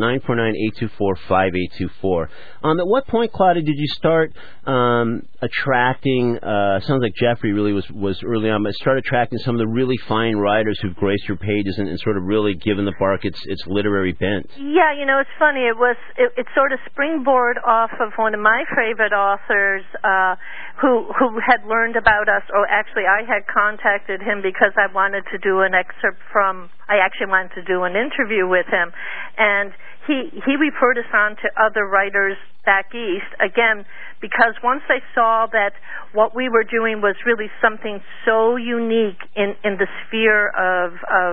C: 949-824-5824. At what point, Claudia, did you start attracting, sounds like Jeffrey really was early on, but start attracting some of the really fine writers who've graced your pages and sort of really given the Bark its literary bent?
E: Yeah, it's funny. It sort of springboard off of one of my favorite authors who had learned about us, or actually I had contacted him because I wanted to do an excerpt I actually wanted to do an interview with him, and he referred us on to other writers back east, again, because once they saw that what we were doing was really something so unique in the sphere of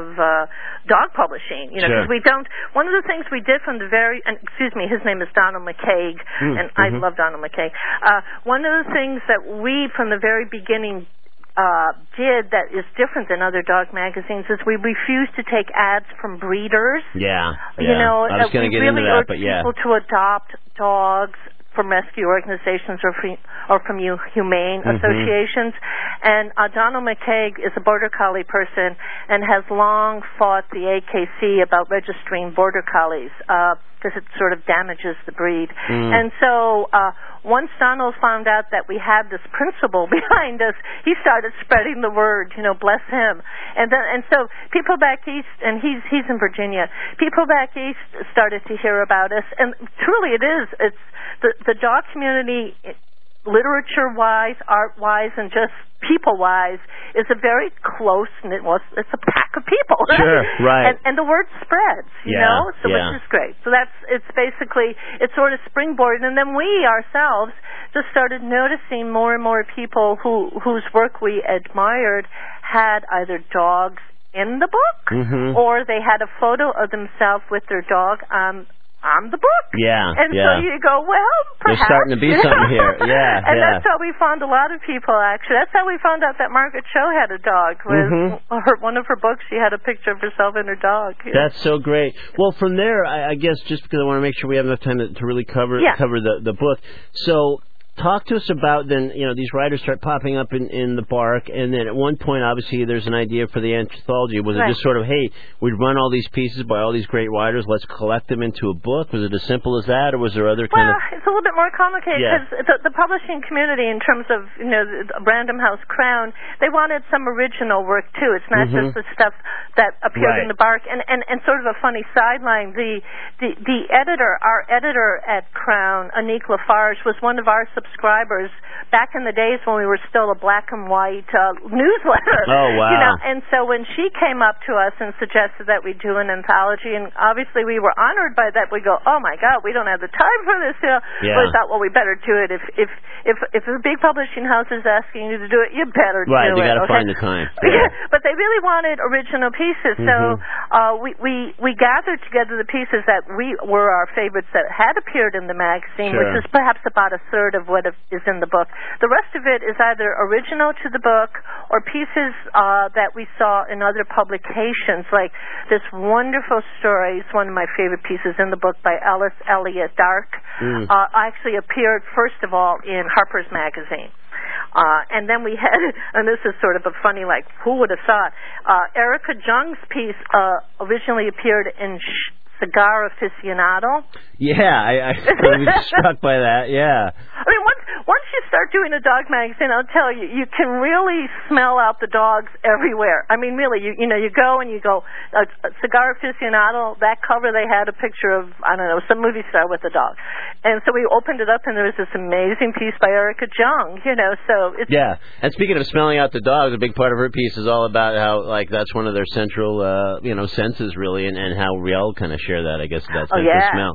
E: dog publishing, because we don't, one of the things we did from the his name is Donald McCaig, and I love Donald McCaig. One of the things that we, from the very beginning, did that is different than other dog magazines is we refuse to take ads from breeders.
C: Yeah. I was going to get into that, but
E: people to adopt dogs from rescue organizations or from humane associations. And Donald McCaig is a Border Collie person and has long fought the AKC about registering Border Collies because it sort of damages the breed. And so once Donald found out that we had this principle behind us, he started spreading the word, bless him. And so people back east, and he's in Virginia, people back east started to hear about us. And truly it's the dog community, literature-wise, art-wise, and just people-wise, is a very close-knit, it's a pack of people.
C: Sure, right.
E: And the word spreads, which is great. So it's basically, it's sort of springboarded, and then we ourselves just started noticing more and more people whose work we admired had either dogs in the book, or they had a photo of themselves with their dog on the book.
C: Yeah.
E: And so you go, well, perhaps.
C: There's starting to be something here. Yeah.
E: And that's how we found a lot of people, actually. That's how we found out that Margaret Cho had a dog. One of her books, she had a picture of herself and her dog.
C: That's so great. Well, from there, I guess, just because I want to make sure we have enough time to really cover the book. So talk to us about then, these writers start popping up in the Bark, and then at one point, obviously, there's an idea for the anthology. Was it just sort of, hey, we'd run all these pieces by all these great writers, let's collect them into a book? Was it as simple as that, or was there other kind of...
E: Well, it's a little bit more complicated, because the publishing community, in terms of, Random House Crown, they wanted some original work, too. It's not just the stuff that appeared in the Bark. And sort of a funny sideline, the editor, our editor at Crown, Anique Lafarge, was one of our subscribers back in the days when we were still a black and white newsletter.
C: Oh, wow.
E: And so when she came up to us and suggested that we do an anthology, and obviously we were honored by that, we go, oh my God, we don't have the time for this. But we thought, well, we better do it. If a big publishing house is asking you to do it, you better do it.
C: Right, you got to find the time.
E: But they really wanted original pieces, so we gathered together the pieces that were our favorites that had appeared in the magazine, which is perhaps about a third of what is in the book. The rest of it is either original to the book or pieces that we saw in other publications, like this wonderful story. It's one of my favorite pieces in the book by Alice Elliott Dark. Actually appeared, first of all, in Harper's Magazine. And then we had, and this is sort of a funny, who would have thought, Erica Jung's piece originally appeared in Cigar Aficionado.
C: Yeah, I was struck by that,
E: I mean, once you start doing a dog magazine, I'll tell you, you can really smell out the dogs everywhere. I mean, really, you go and you go, Cigar Aficionado, that cover they had a picture of, I don't know, some movie star with a dog. And so we opened it up and there was this amazing piece by Erica Jung, so it's...
C: Yeah, and speaking of smelling out the dogs, a big part of her piece is all about how, that's one of their central, senses, really, and how Riel kind of share that, I guess, that sense of smell.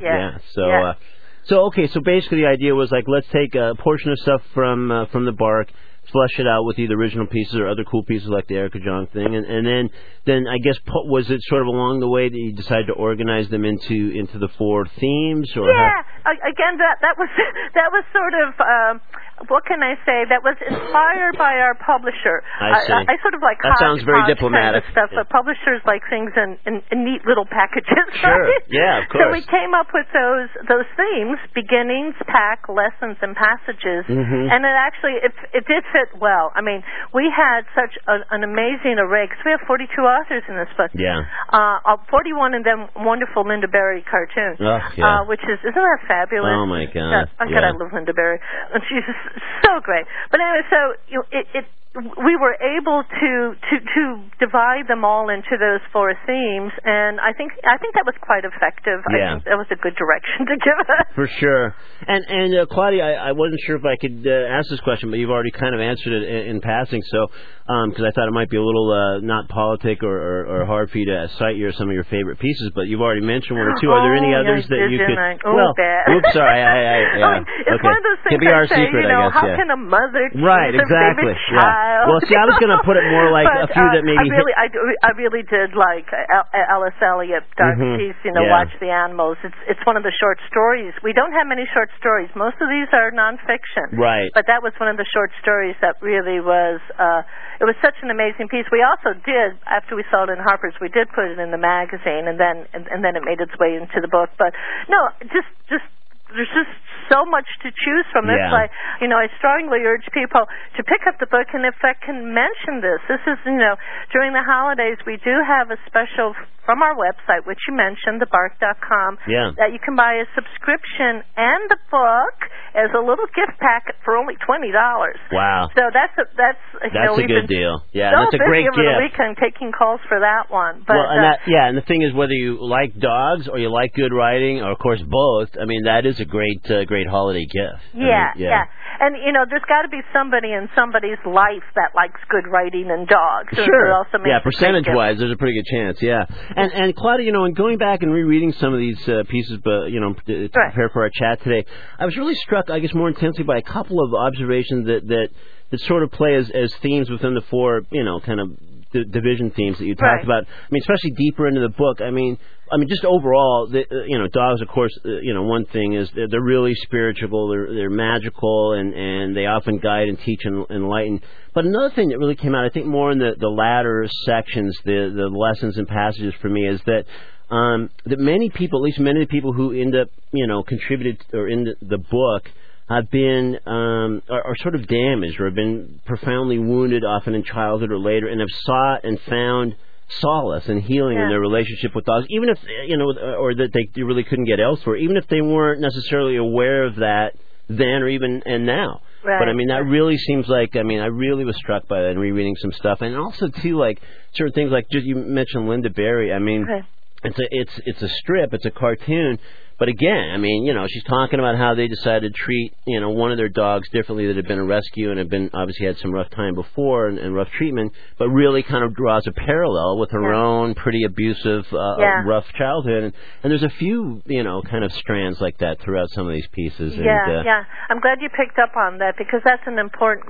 C: So basically the idea was let's take a portion of stuff from the Bark, flesh it out with either original pieces or other cool pieces like the Erica Jong thing, and then I guess was it sort of along the way that you decided to organize them into the 4 themes? Or
E: again, that was sort of what can I say? That was inspired by our publisher.
C: I see.
E: I sort of like
C: that sounds very diplomatic
E: kind of stuff, but publishers like things in neat little packages.
C: Sure.
E: Right?
C: Yeah, of course.
E: So we came up with those themes: beginnings, pack, lessons, and passages. And it actually it did fit well. I mean, we had such an amazing array because we have 42 authors in this book.
C: Yeah.
E: 41 and then wonderful Linda Berry cartoon.
C: Oh, yeah.
E: Which isn't that fabulous?
C: Oh my God.
E: I love Linda Berry, and she's so great. But anyway, so we were able to divide them all into those 4 themes, and I think that was quite effective.
C: Yeah.
E: I think that was a good direction to give us.
C: For sure. And Claudia, I wasn't sure if I could ask this question, but you've already kind of answered it in passing. So because I thought it might be a little not politic or hard for you to cite some of your favorite pieces, but you've already mentioned 1 or 2. Are there any others that you could? Oops, sorry.
E: It's one of those things.
C: Could be our
E: say,
C: secret, I guess.
E: How can a mother choose
C: exactly.
E: a favorite child?
C: Well, see, I was going to put it more like a few that maybe.
E: I really did like Alice Elliott Dark piece. Watch the Animals. It's one of the short stories. We don't have many short stories. Most of these are nonfiction.
C: Right.
E: But that was one of the short stories that really was. It was such an amazing piece. We also did, after we saw it in Harper's, we did put it in the magazine, and then it made its way into the book. But no, just there's just so much to choose from. That's why, I strongly urge people to pick up the book. And if I can mention this is, during the holidays, we do have a special from our website, which you mentioned, thebark.com, that you can buy a subscription and the book as a little gift packet for only $20.
C: Wow.
E: So that's a
C: good deal. Yeah,
E: so
C: that's a great
E: busy over
C: gift.
E: the weekend taking calls for that one. But,
C: and the thing is, whether you like dogs or you like good writing, or of course both, I mean, that is a great holiday gift.
E: Yeah. And, there's got to be somebody in somebody's life that likes good writing and dogs.
C: Sure.
E: Also
C: percentage-wise, there's a pretty good chance, And Claudia, in going back and rereading some of these pieces, to prepare for our chat today, I was really struck, I guess, more intensely by a couple of observations that sort of play as themes within the four, kind of division themes that you talked about. I mean, especially deeper into the book. I mean, just overall, dogs, of course, one thing is they're really spiritual, they're magical, and they often guide and teach and enlighten. But another thing that really came out, I think, more in the latter sections, the lessons and passages for me, is that that many people, at least many of the people who end up, contributed or in the book, have been are sort of damaged or have been profoundly wounded, often in childhood or later, and have sought and found solace and healing in their relationship with dogs, even if or that they really couldn't get elsewhere, even if they weren't necessarily aware of that then or even now. Right. But I mean, that really seems like, I really was struck by that in rereading some stuff, and also too, like certain things like just you mentioned Lynda Barry. I mean, it's a strip, it's a cartoon. But again, she's talking about how they decided to treat, one of their dogs differently that had been a rescue and had been obviously had some rough time before and rough treatment, but really kind of draws a parallel with her own pretty abusive, rough childhood. And there's a few, kind of strands like that throughout some of these pieces.
E: I'm glad you picked up on that, because that's an important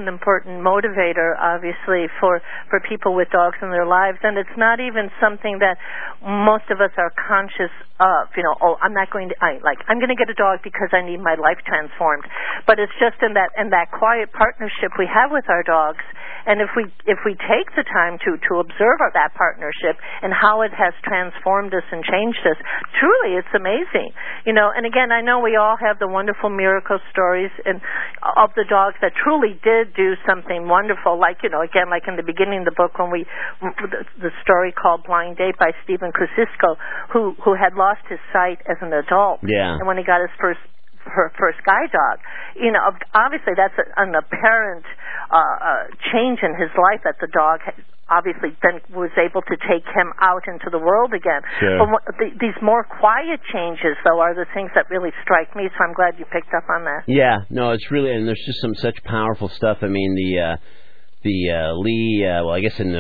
E: motivator, obviously, for people with dogs in their lives. And it's not even something that most of us are conscious of, I'm going to get a dog because I need my life transformed. But it's just in that quiet partnership we have with our dogs, and if we take the time to observe that partnership and how it has transformed us and changed us, truly it's amazing. And again, I know we all have the wonderful miracle stories of the dogs that truly did do something wonderful, like again, like in the beginning of the book when the story called Blind Date by Stephen Kosciuszko, who had lost his sight as an adult. And when he got his first guide dog, obviously that's an apparent change in his life, that the dog obviously then was able to take him out into the world again. But these more quiet changes, though, are the things that really strike me. So I'm glad you picked up on that. Yeah, no, it's really, and there's just such powerful stuff. I mean, the Lee, I guess in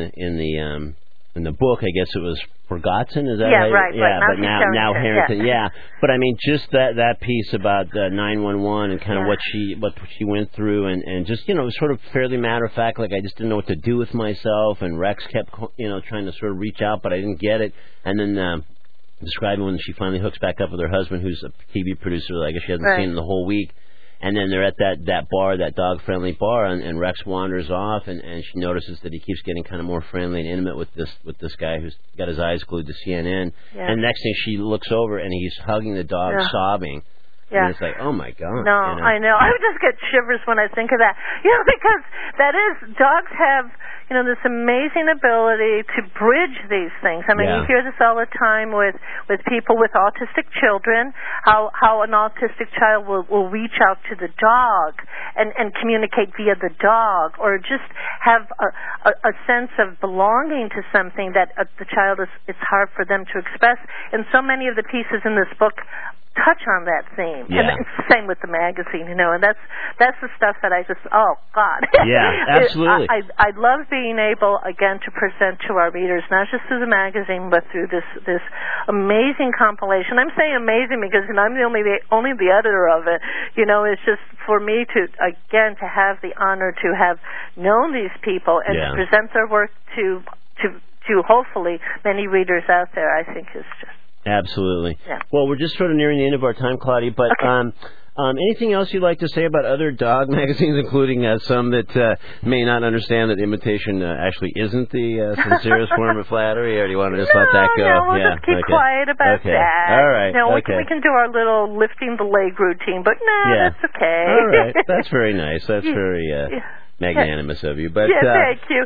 E: the book, I guess it was Forgotten, is that right? Yeah, but now Harrington, But I mean, just that piece about 911 and kind of what she went through, and just it was sort of fairly matter of fact, like I just didn't know what to do with myself, and Rex kept trying to sort of reach out, but I didn't get it, and then describing when she finally hooks back up with her husband, who's a TV producer that I guess she hasn't seen in the whole week. And then they're at that bar, that dog-friendly bar, and Rex wanders off, and she notices that he keeps getting kind of more friendly and intimate with this guy who's got his eyes glued to CNN. And next thing she looks over, and he's hugging the dog, sobbing. And it's like, oh my God. No, I know. I would just get shivers when I think of that. Because dogs have, this amazing ability to bridge these things. I mean, you hear this all the time with people with autistic children, how an autistic child will reach out to the dog and communicate via the dog, or just have a sense of belonging to something that the child it's hard for them to express. And so many of the pieces in this book touch on that theme. And it's the same with the magazine, and that's the stuff that I just, oh God. Yeah, absolutely. I love being able, again, to present to our readers, not just through the magazine, but through this amazing compilation. I'm saying amazing because I'm only the editor of it. It's just for me to have the honor to have known these people and to present their work to hopefully many readers out there, I think is just. Absolutely. Yeah. Well, we're just sort of nearing the end of our time, Claudia, but
C: Anything else you'd like to say about other dog magazines, including some that may not understand that imitation actually isn't the sincerest form of flattery, or do you want to just let that go?
E: No, we'll just keep quiet about that.
C: All right.
E: No, we can do our little lifting the leg routine, but that's okay.
C: All right. That's very nice. That's very magnanimous of you. But
E: thank you.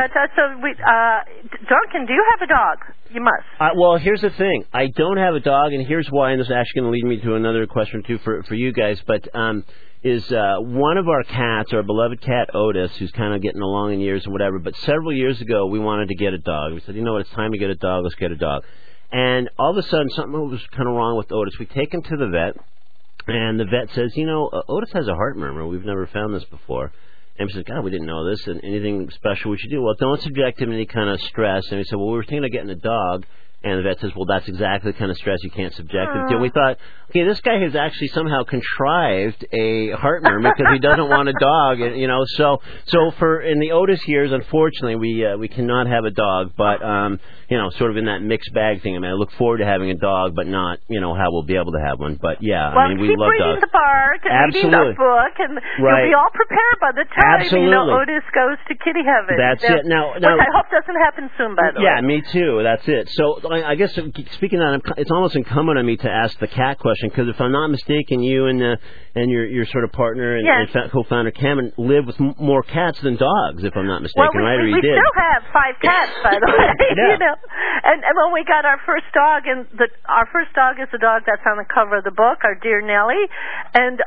E: Duncan, do you have a dog? You must.
C: Well, here's the thing. I don't have a dog, and here's why, and this is actually going to lead me to another question, too, for you guys. But is one of our cats, our beloved cat Otis, who's kind of getting along in years and whatever, but several years ago we wanted to get a dog. We said, you know what, it's time to get a dog. Let's get a dog. And all of a sudden, something was kind of wrong with Otis. We take him to the vet, and the vet says, Otis has a heart murmur. We've never found this before. And we said, God, we didn't know this. And anything special we should do? Well, don't subject him to any kind of stress. And we said, well, we were thinking of getting a dog. And the vet says, well, that's exactly the kind of stress you can't subject him to. And we thought, okay, this guy has actually somehow contrived a heart murmur because he doesn't want a dog. And, so for in the Otis years, unfortunately, we cannot have a dog. But sort of in that mixed bag thing. I mean, I look forward to having a dog, but not how we'll be able to have one. But yeah,
E: well,
C: I mean, we love dogs.
E: Keep reading the bark and reading the book, and you'll be all prepared by the time Otis goes to kitty heaven.
C: That's it. Now,
E: which I hope doesn't happen soon, by the way.
C: Yeah, me too. That's it. So I guess speaking of that, it's almost incumbent on me to ask the cat question, because if I'm not mistaken, you and your sort of partner and co-founder Cameron live with more cats than dogs, if I'm not mistaken, right?
E: We still have 5 cats, by the way. And when we got our first dog, our first dog is a dog that's on the cover of the book, our dear Nellie, and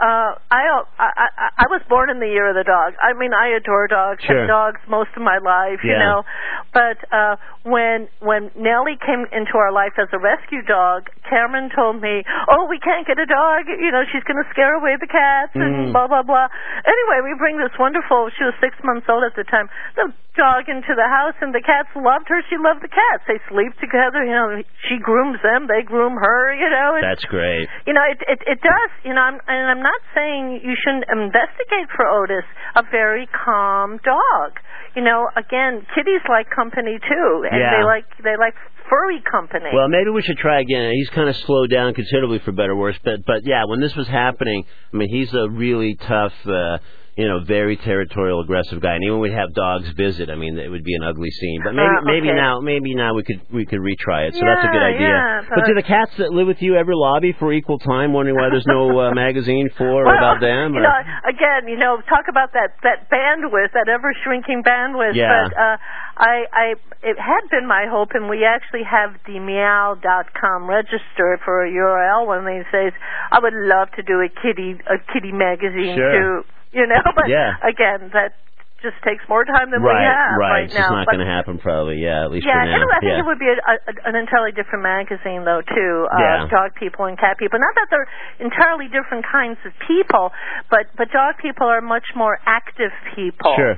E: I was born in the year of the dog. I mean, I adore dogs.
C: Sure.
E: Had dogs most of my life, But when Nellie came into our life as a rescue dog, Cameron told me, "Oh, we can't get a dog. She's going to scare away the cats and blah blah blah." Anyway, we bring this wonderful. She was 6 months old at the time. The dog into the house, and the cats loved her. She loved the cats. They sleep together. She grooms them. They groom her.
C: That's great.
E: It does. I'm not saying you shouldn't investigate for Otis. A very calm dog. Again, kitties like company too, and they like furry company.
C: Well, maybe we should try again. He's kind of slowed down considerably, for better or worse. But yeah, when this was happening, I mean, he's a really tough, very territorial, aggressive guy. And even when we have dogs visit, I mean, it would be an ugly scene. But maybe now we could retry it. So that's a good idea.
E: Yeah,
C: but do the cats that live with you ever lobby for equal time, wondering why there's no magazine about them?
E: Again, talk about that bandwidth, that ever shrinking bandwidth.
C: Yeah.
E: But it had been my hope, and we actually have the meow.com registered for a URL when they says, I would love to do a kitty magazine too. But again, that just takes more time than we have right
C: it's
E: now.
C: It's not going to happen, probably. Yeah, at least for now.
E: Anyway, I think it would be an entirely different magazine, though, too. Dog people and cat people. Not that they're entirely different kinds of people, but dog people are much more active people.
C: Sure.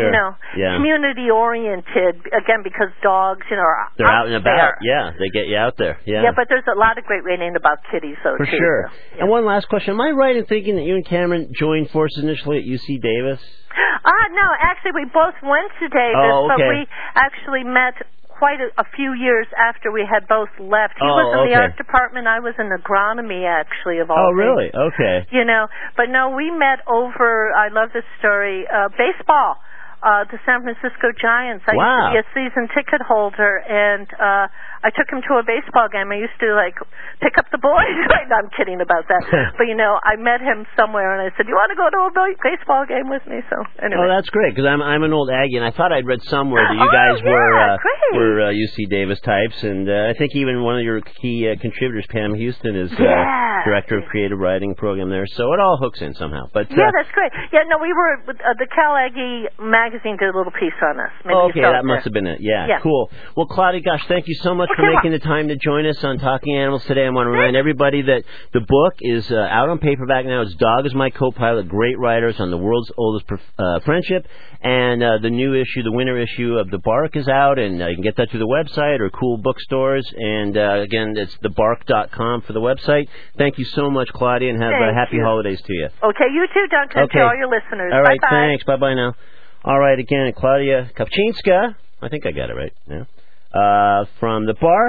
E: Community oriented. Again, because dogs, are
C: out and about. Yeah, they get you out there. Yeah.
E: But there's a lot of great reading about kitties, though,
C: for
E: too.
C: Sure.
E: So,
C: And one last question: am I right in thinking that you and Cameron joined forces initially at UC Davis?
E: No, actually, we both went to Davis, but we actually met quite a few years after we had both left. He was in the art department. I was in agronomy, actually, of all things.
C: Oh, really? Okay.
E: But no, we met over, I love this story, baseball. The San Francisco Giants. I used to be a season ticket holder, and I took him to a baseball game. I used to, pick up the boys. No, I'm kidding about that. But, I met him somewhere, and I said, you want to go to a baseball game with me? So, anyway.
C: Oh, that's great, because I'm an old Aggie, and I thought I'd read somewhere that you guys were UC Davis types, and I think even one of your key contributors, Pam Houston, is director of creative writing program there. So it all hooks in somehow. But
E: that's great. Yeah, no, we were the Cal Aggie magazine did a little piece on us. Maybe
C: that must have been it. Yeah, cool. Well, Claudia, gosh, thank you so much for making the time to join us on Talking Animals today. I want to remind everybody that the book is out on paperback now. It's Dog is My Co-Pilot, Great Writers on the World's Oldest Friendship. And the new issue, the winter issue of The Bark is out, and you can get that through the website or cool bookstores. And again, it's thebark.com for the website. Thank you so much, Claudia, and have happy holidays to you.
E: Okay, you too, Duncan, to all your listeners.
C: All right,
E: bye-bye.
C: Thanks. Bye-bye now. All right, again, Claudia Kopczynska. I think I got it right. Yeah. From The Bark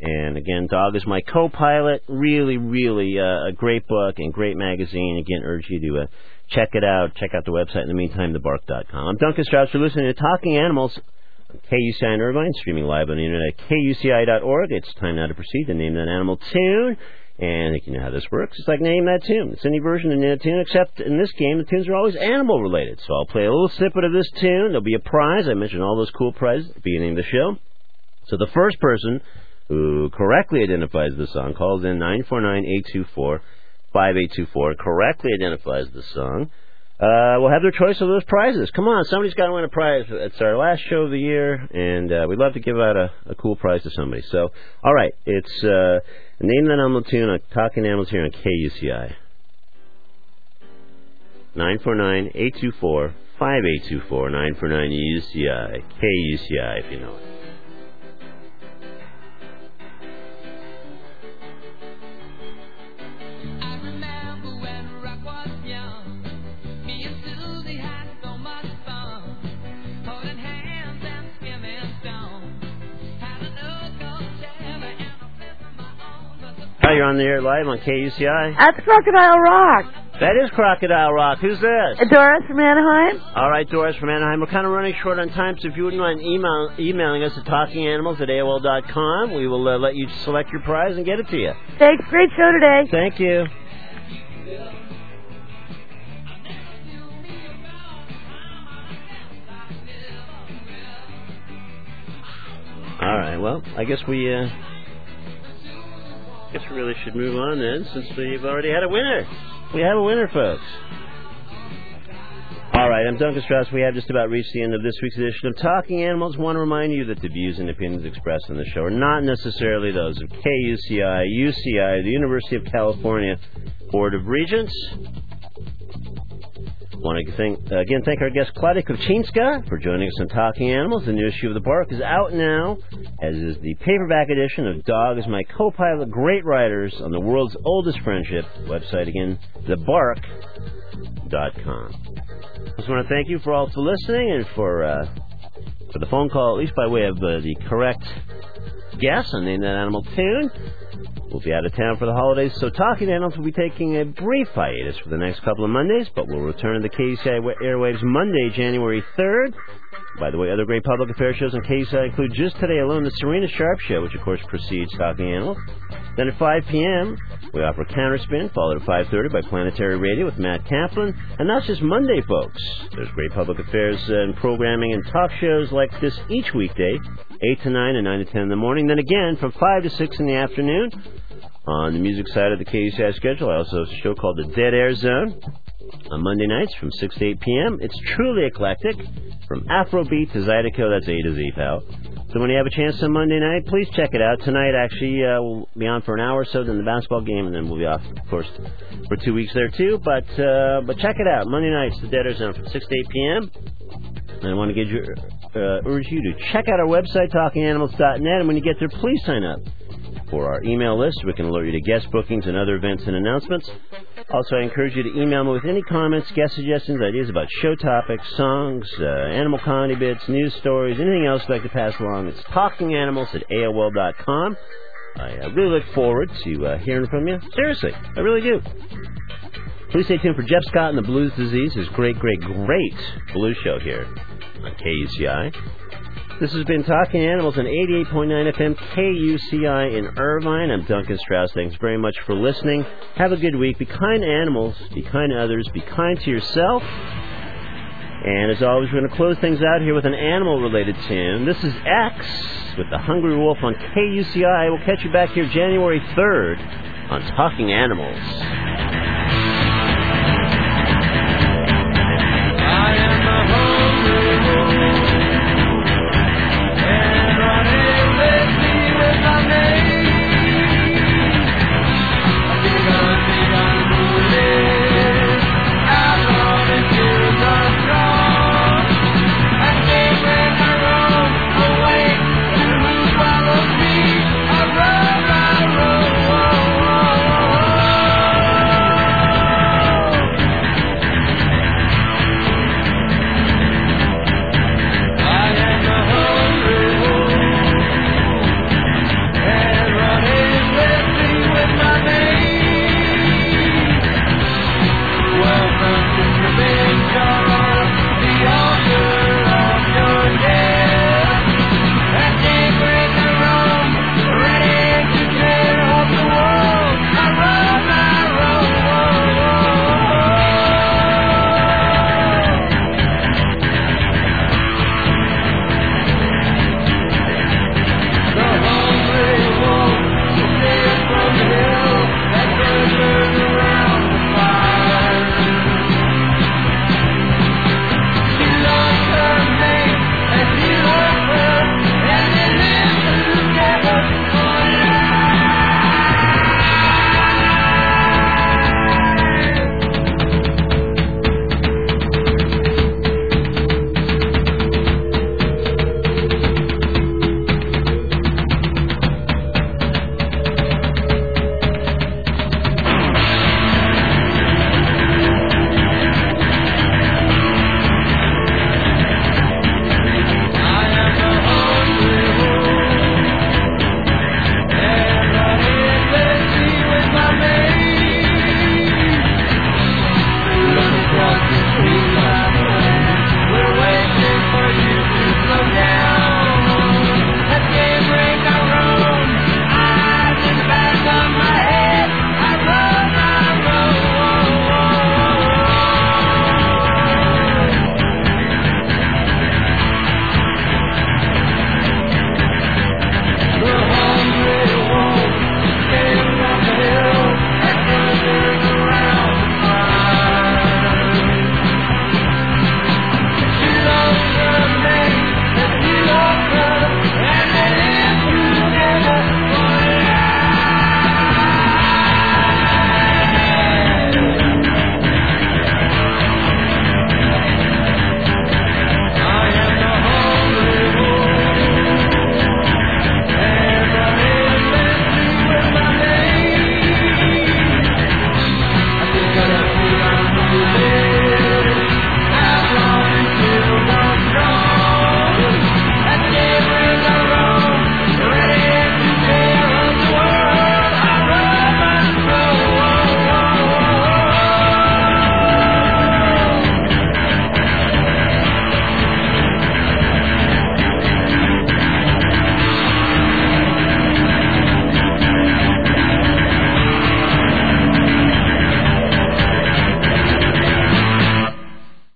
C: And again, Dog is My Co-Pilot. Really, really a great book and great magazine. Again, urge you to check it out. Check out the website. In the meantime, thebark.com. I'm Duncan Strauss. You're listening to Talking Animals on KUCI in Irvine, streaming live on the internet at KUCI.org. It's time now to proceed to name that animal tune. And you know how this works. It's like name that tune. It's any version of that tune, except in this game, the tunes are always animal-related. So I'll play a little snippet of this tune. There'll be a prize. I mentioned all those cool prizes at the beginning of the show. So the first person who correctly identifies the song calls in 949-824-5824, correctly identifies the song, will have their choice of those prizes. Come on, somebody's got to win a prize. It's our last show of the year, and we'd love to give out a cool prize to somebody. So, all right, it's Name That Animal Tune on Talking Animals here on KUCI. 949-824-5824, 949-UCI, KUCI if you know it. Hi, you're on the air live on KUCI.
F: That's Crocodile Rock.
C: That is Crocodile Rock. Who's this?
F: Doris from Anaheim.
C: All right, Doris from Anaheim. We're kind of running short on time, so if you wouldn't mind emailing us at talkinganimals@AOL.com, we will let you select your prize and get it to you.
F: Thanks. Great show today.
C: Thank you. All right, well, I guess we really should move on then, since we've already had a winner. We have a winner, folks. All right, I'm Duncan Strauss. We have just about reached the end of this week's edition of Talking Animals. I want to remind you that the views and opinions expressed on the show are not necessarily those of KUCI, UCI, the University of California Board of Regents. I want to thank our guest Claudia Kovchinska for joining us on Talking Animals. The new issue of The Bark is out now, as is the paperback edition of Dog is My Co-Pilot. Great writers on the world's oldest friendship. Website again, thebark.com. I just want to thank you for listening and for the phone call, at least by way of the correct guess on Name That Animal Tune. We'll be out of town for the holidays, so Talking Animals will be taking a brief hiatus for the next couple of Mondays, but we'll return to the KUCI airwaves Monday, January 3rd. By the way, other great public affairs shows on KUCI include just today alone the Serena Sharp Show, which of course precedes Talking Animals. Then at 5 p.m., we offer Counterspin, followed at 5:30 by Planetary Radio with Matt Kaplan. And that's just Monday, folks. There's great public affairs and programming and talk shows like this each weekday, 8 to 9 and 9 to 10 in the morning. Then again, from 5 to 6 in the afternoon. On the music side of the KUCI schedule, I also have a show called The Dead Air Zone on Monday nights from 6 to 8 p.m. It's truly eclectic, from Afrobeat to Zydeco. That's A to Z, pal. So when you have a chance on Monday night, please check it out. Tonight, actually, we'll be on for an hour or so, then the basketball game, and then we'll be off, of course, for 2 weeks there, too. But check it out. Monday nights, The Dead Air Zone from 6 to 8 p.m. And I want to urge you to check out our website, talkinganimals.net, and when you get there, please sign up for our email list. We can alert you to guest bookings and other events and announcements. Also, I encourage you to email me with any comments, guest suggestions, ideas about show topics, songs, animal comedy bits, news stories, anything else you'd like to pass along. It's talkinganimals@AOL.com. I really look forward to hearing from you. Seriously, I really do. Please stay tuned for Jeff Scott and the Blues Disease, his great blues show here on KUCI. This has been Talking Animals on 88.9 FM KUCI in Irvine. I'm Duncan Strauss. Thanks very much for listening. Have a good week. Be kind to animals. Be kind to others. Be kind to yourself. And as always, we're going to close things out here with an animal-related tune. This is X with the Hungry Wolf on KUCI. We'll catch you back here January 3rd on Talking Animals.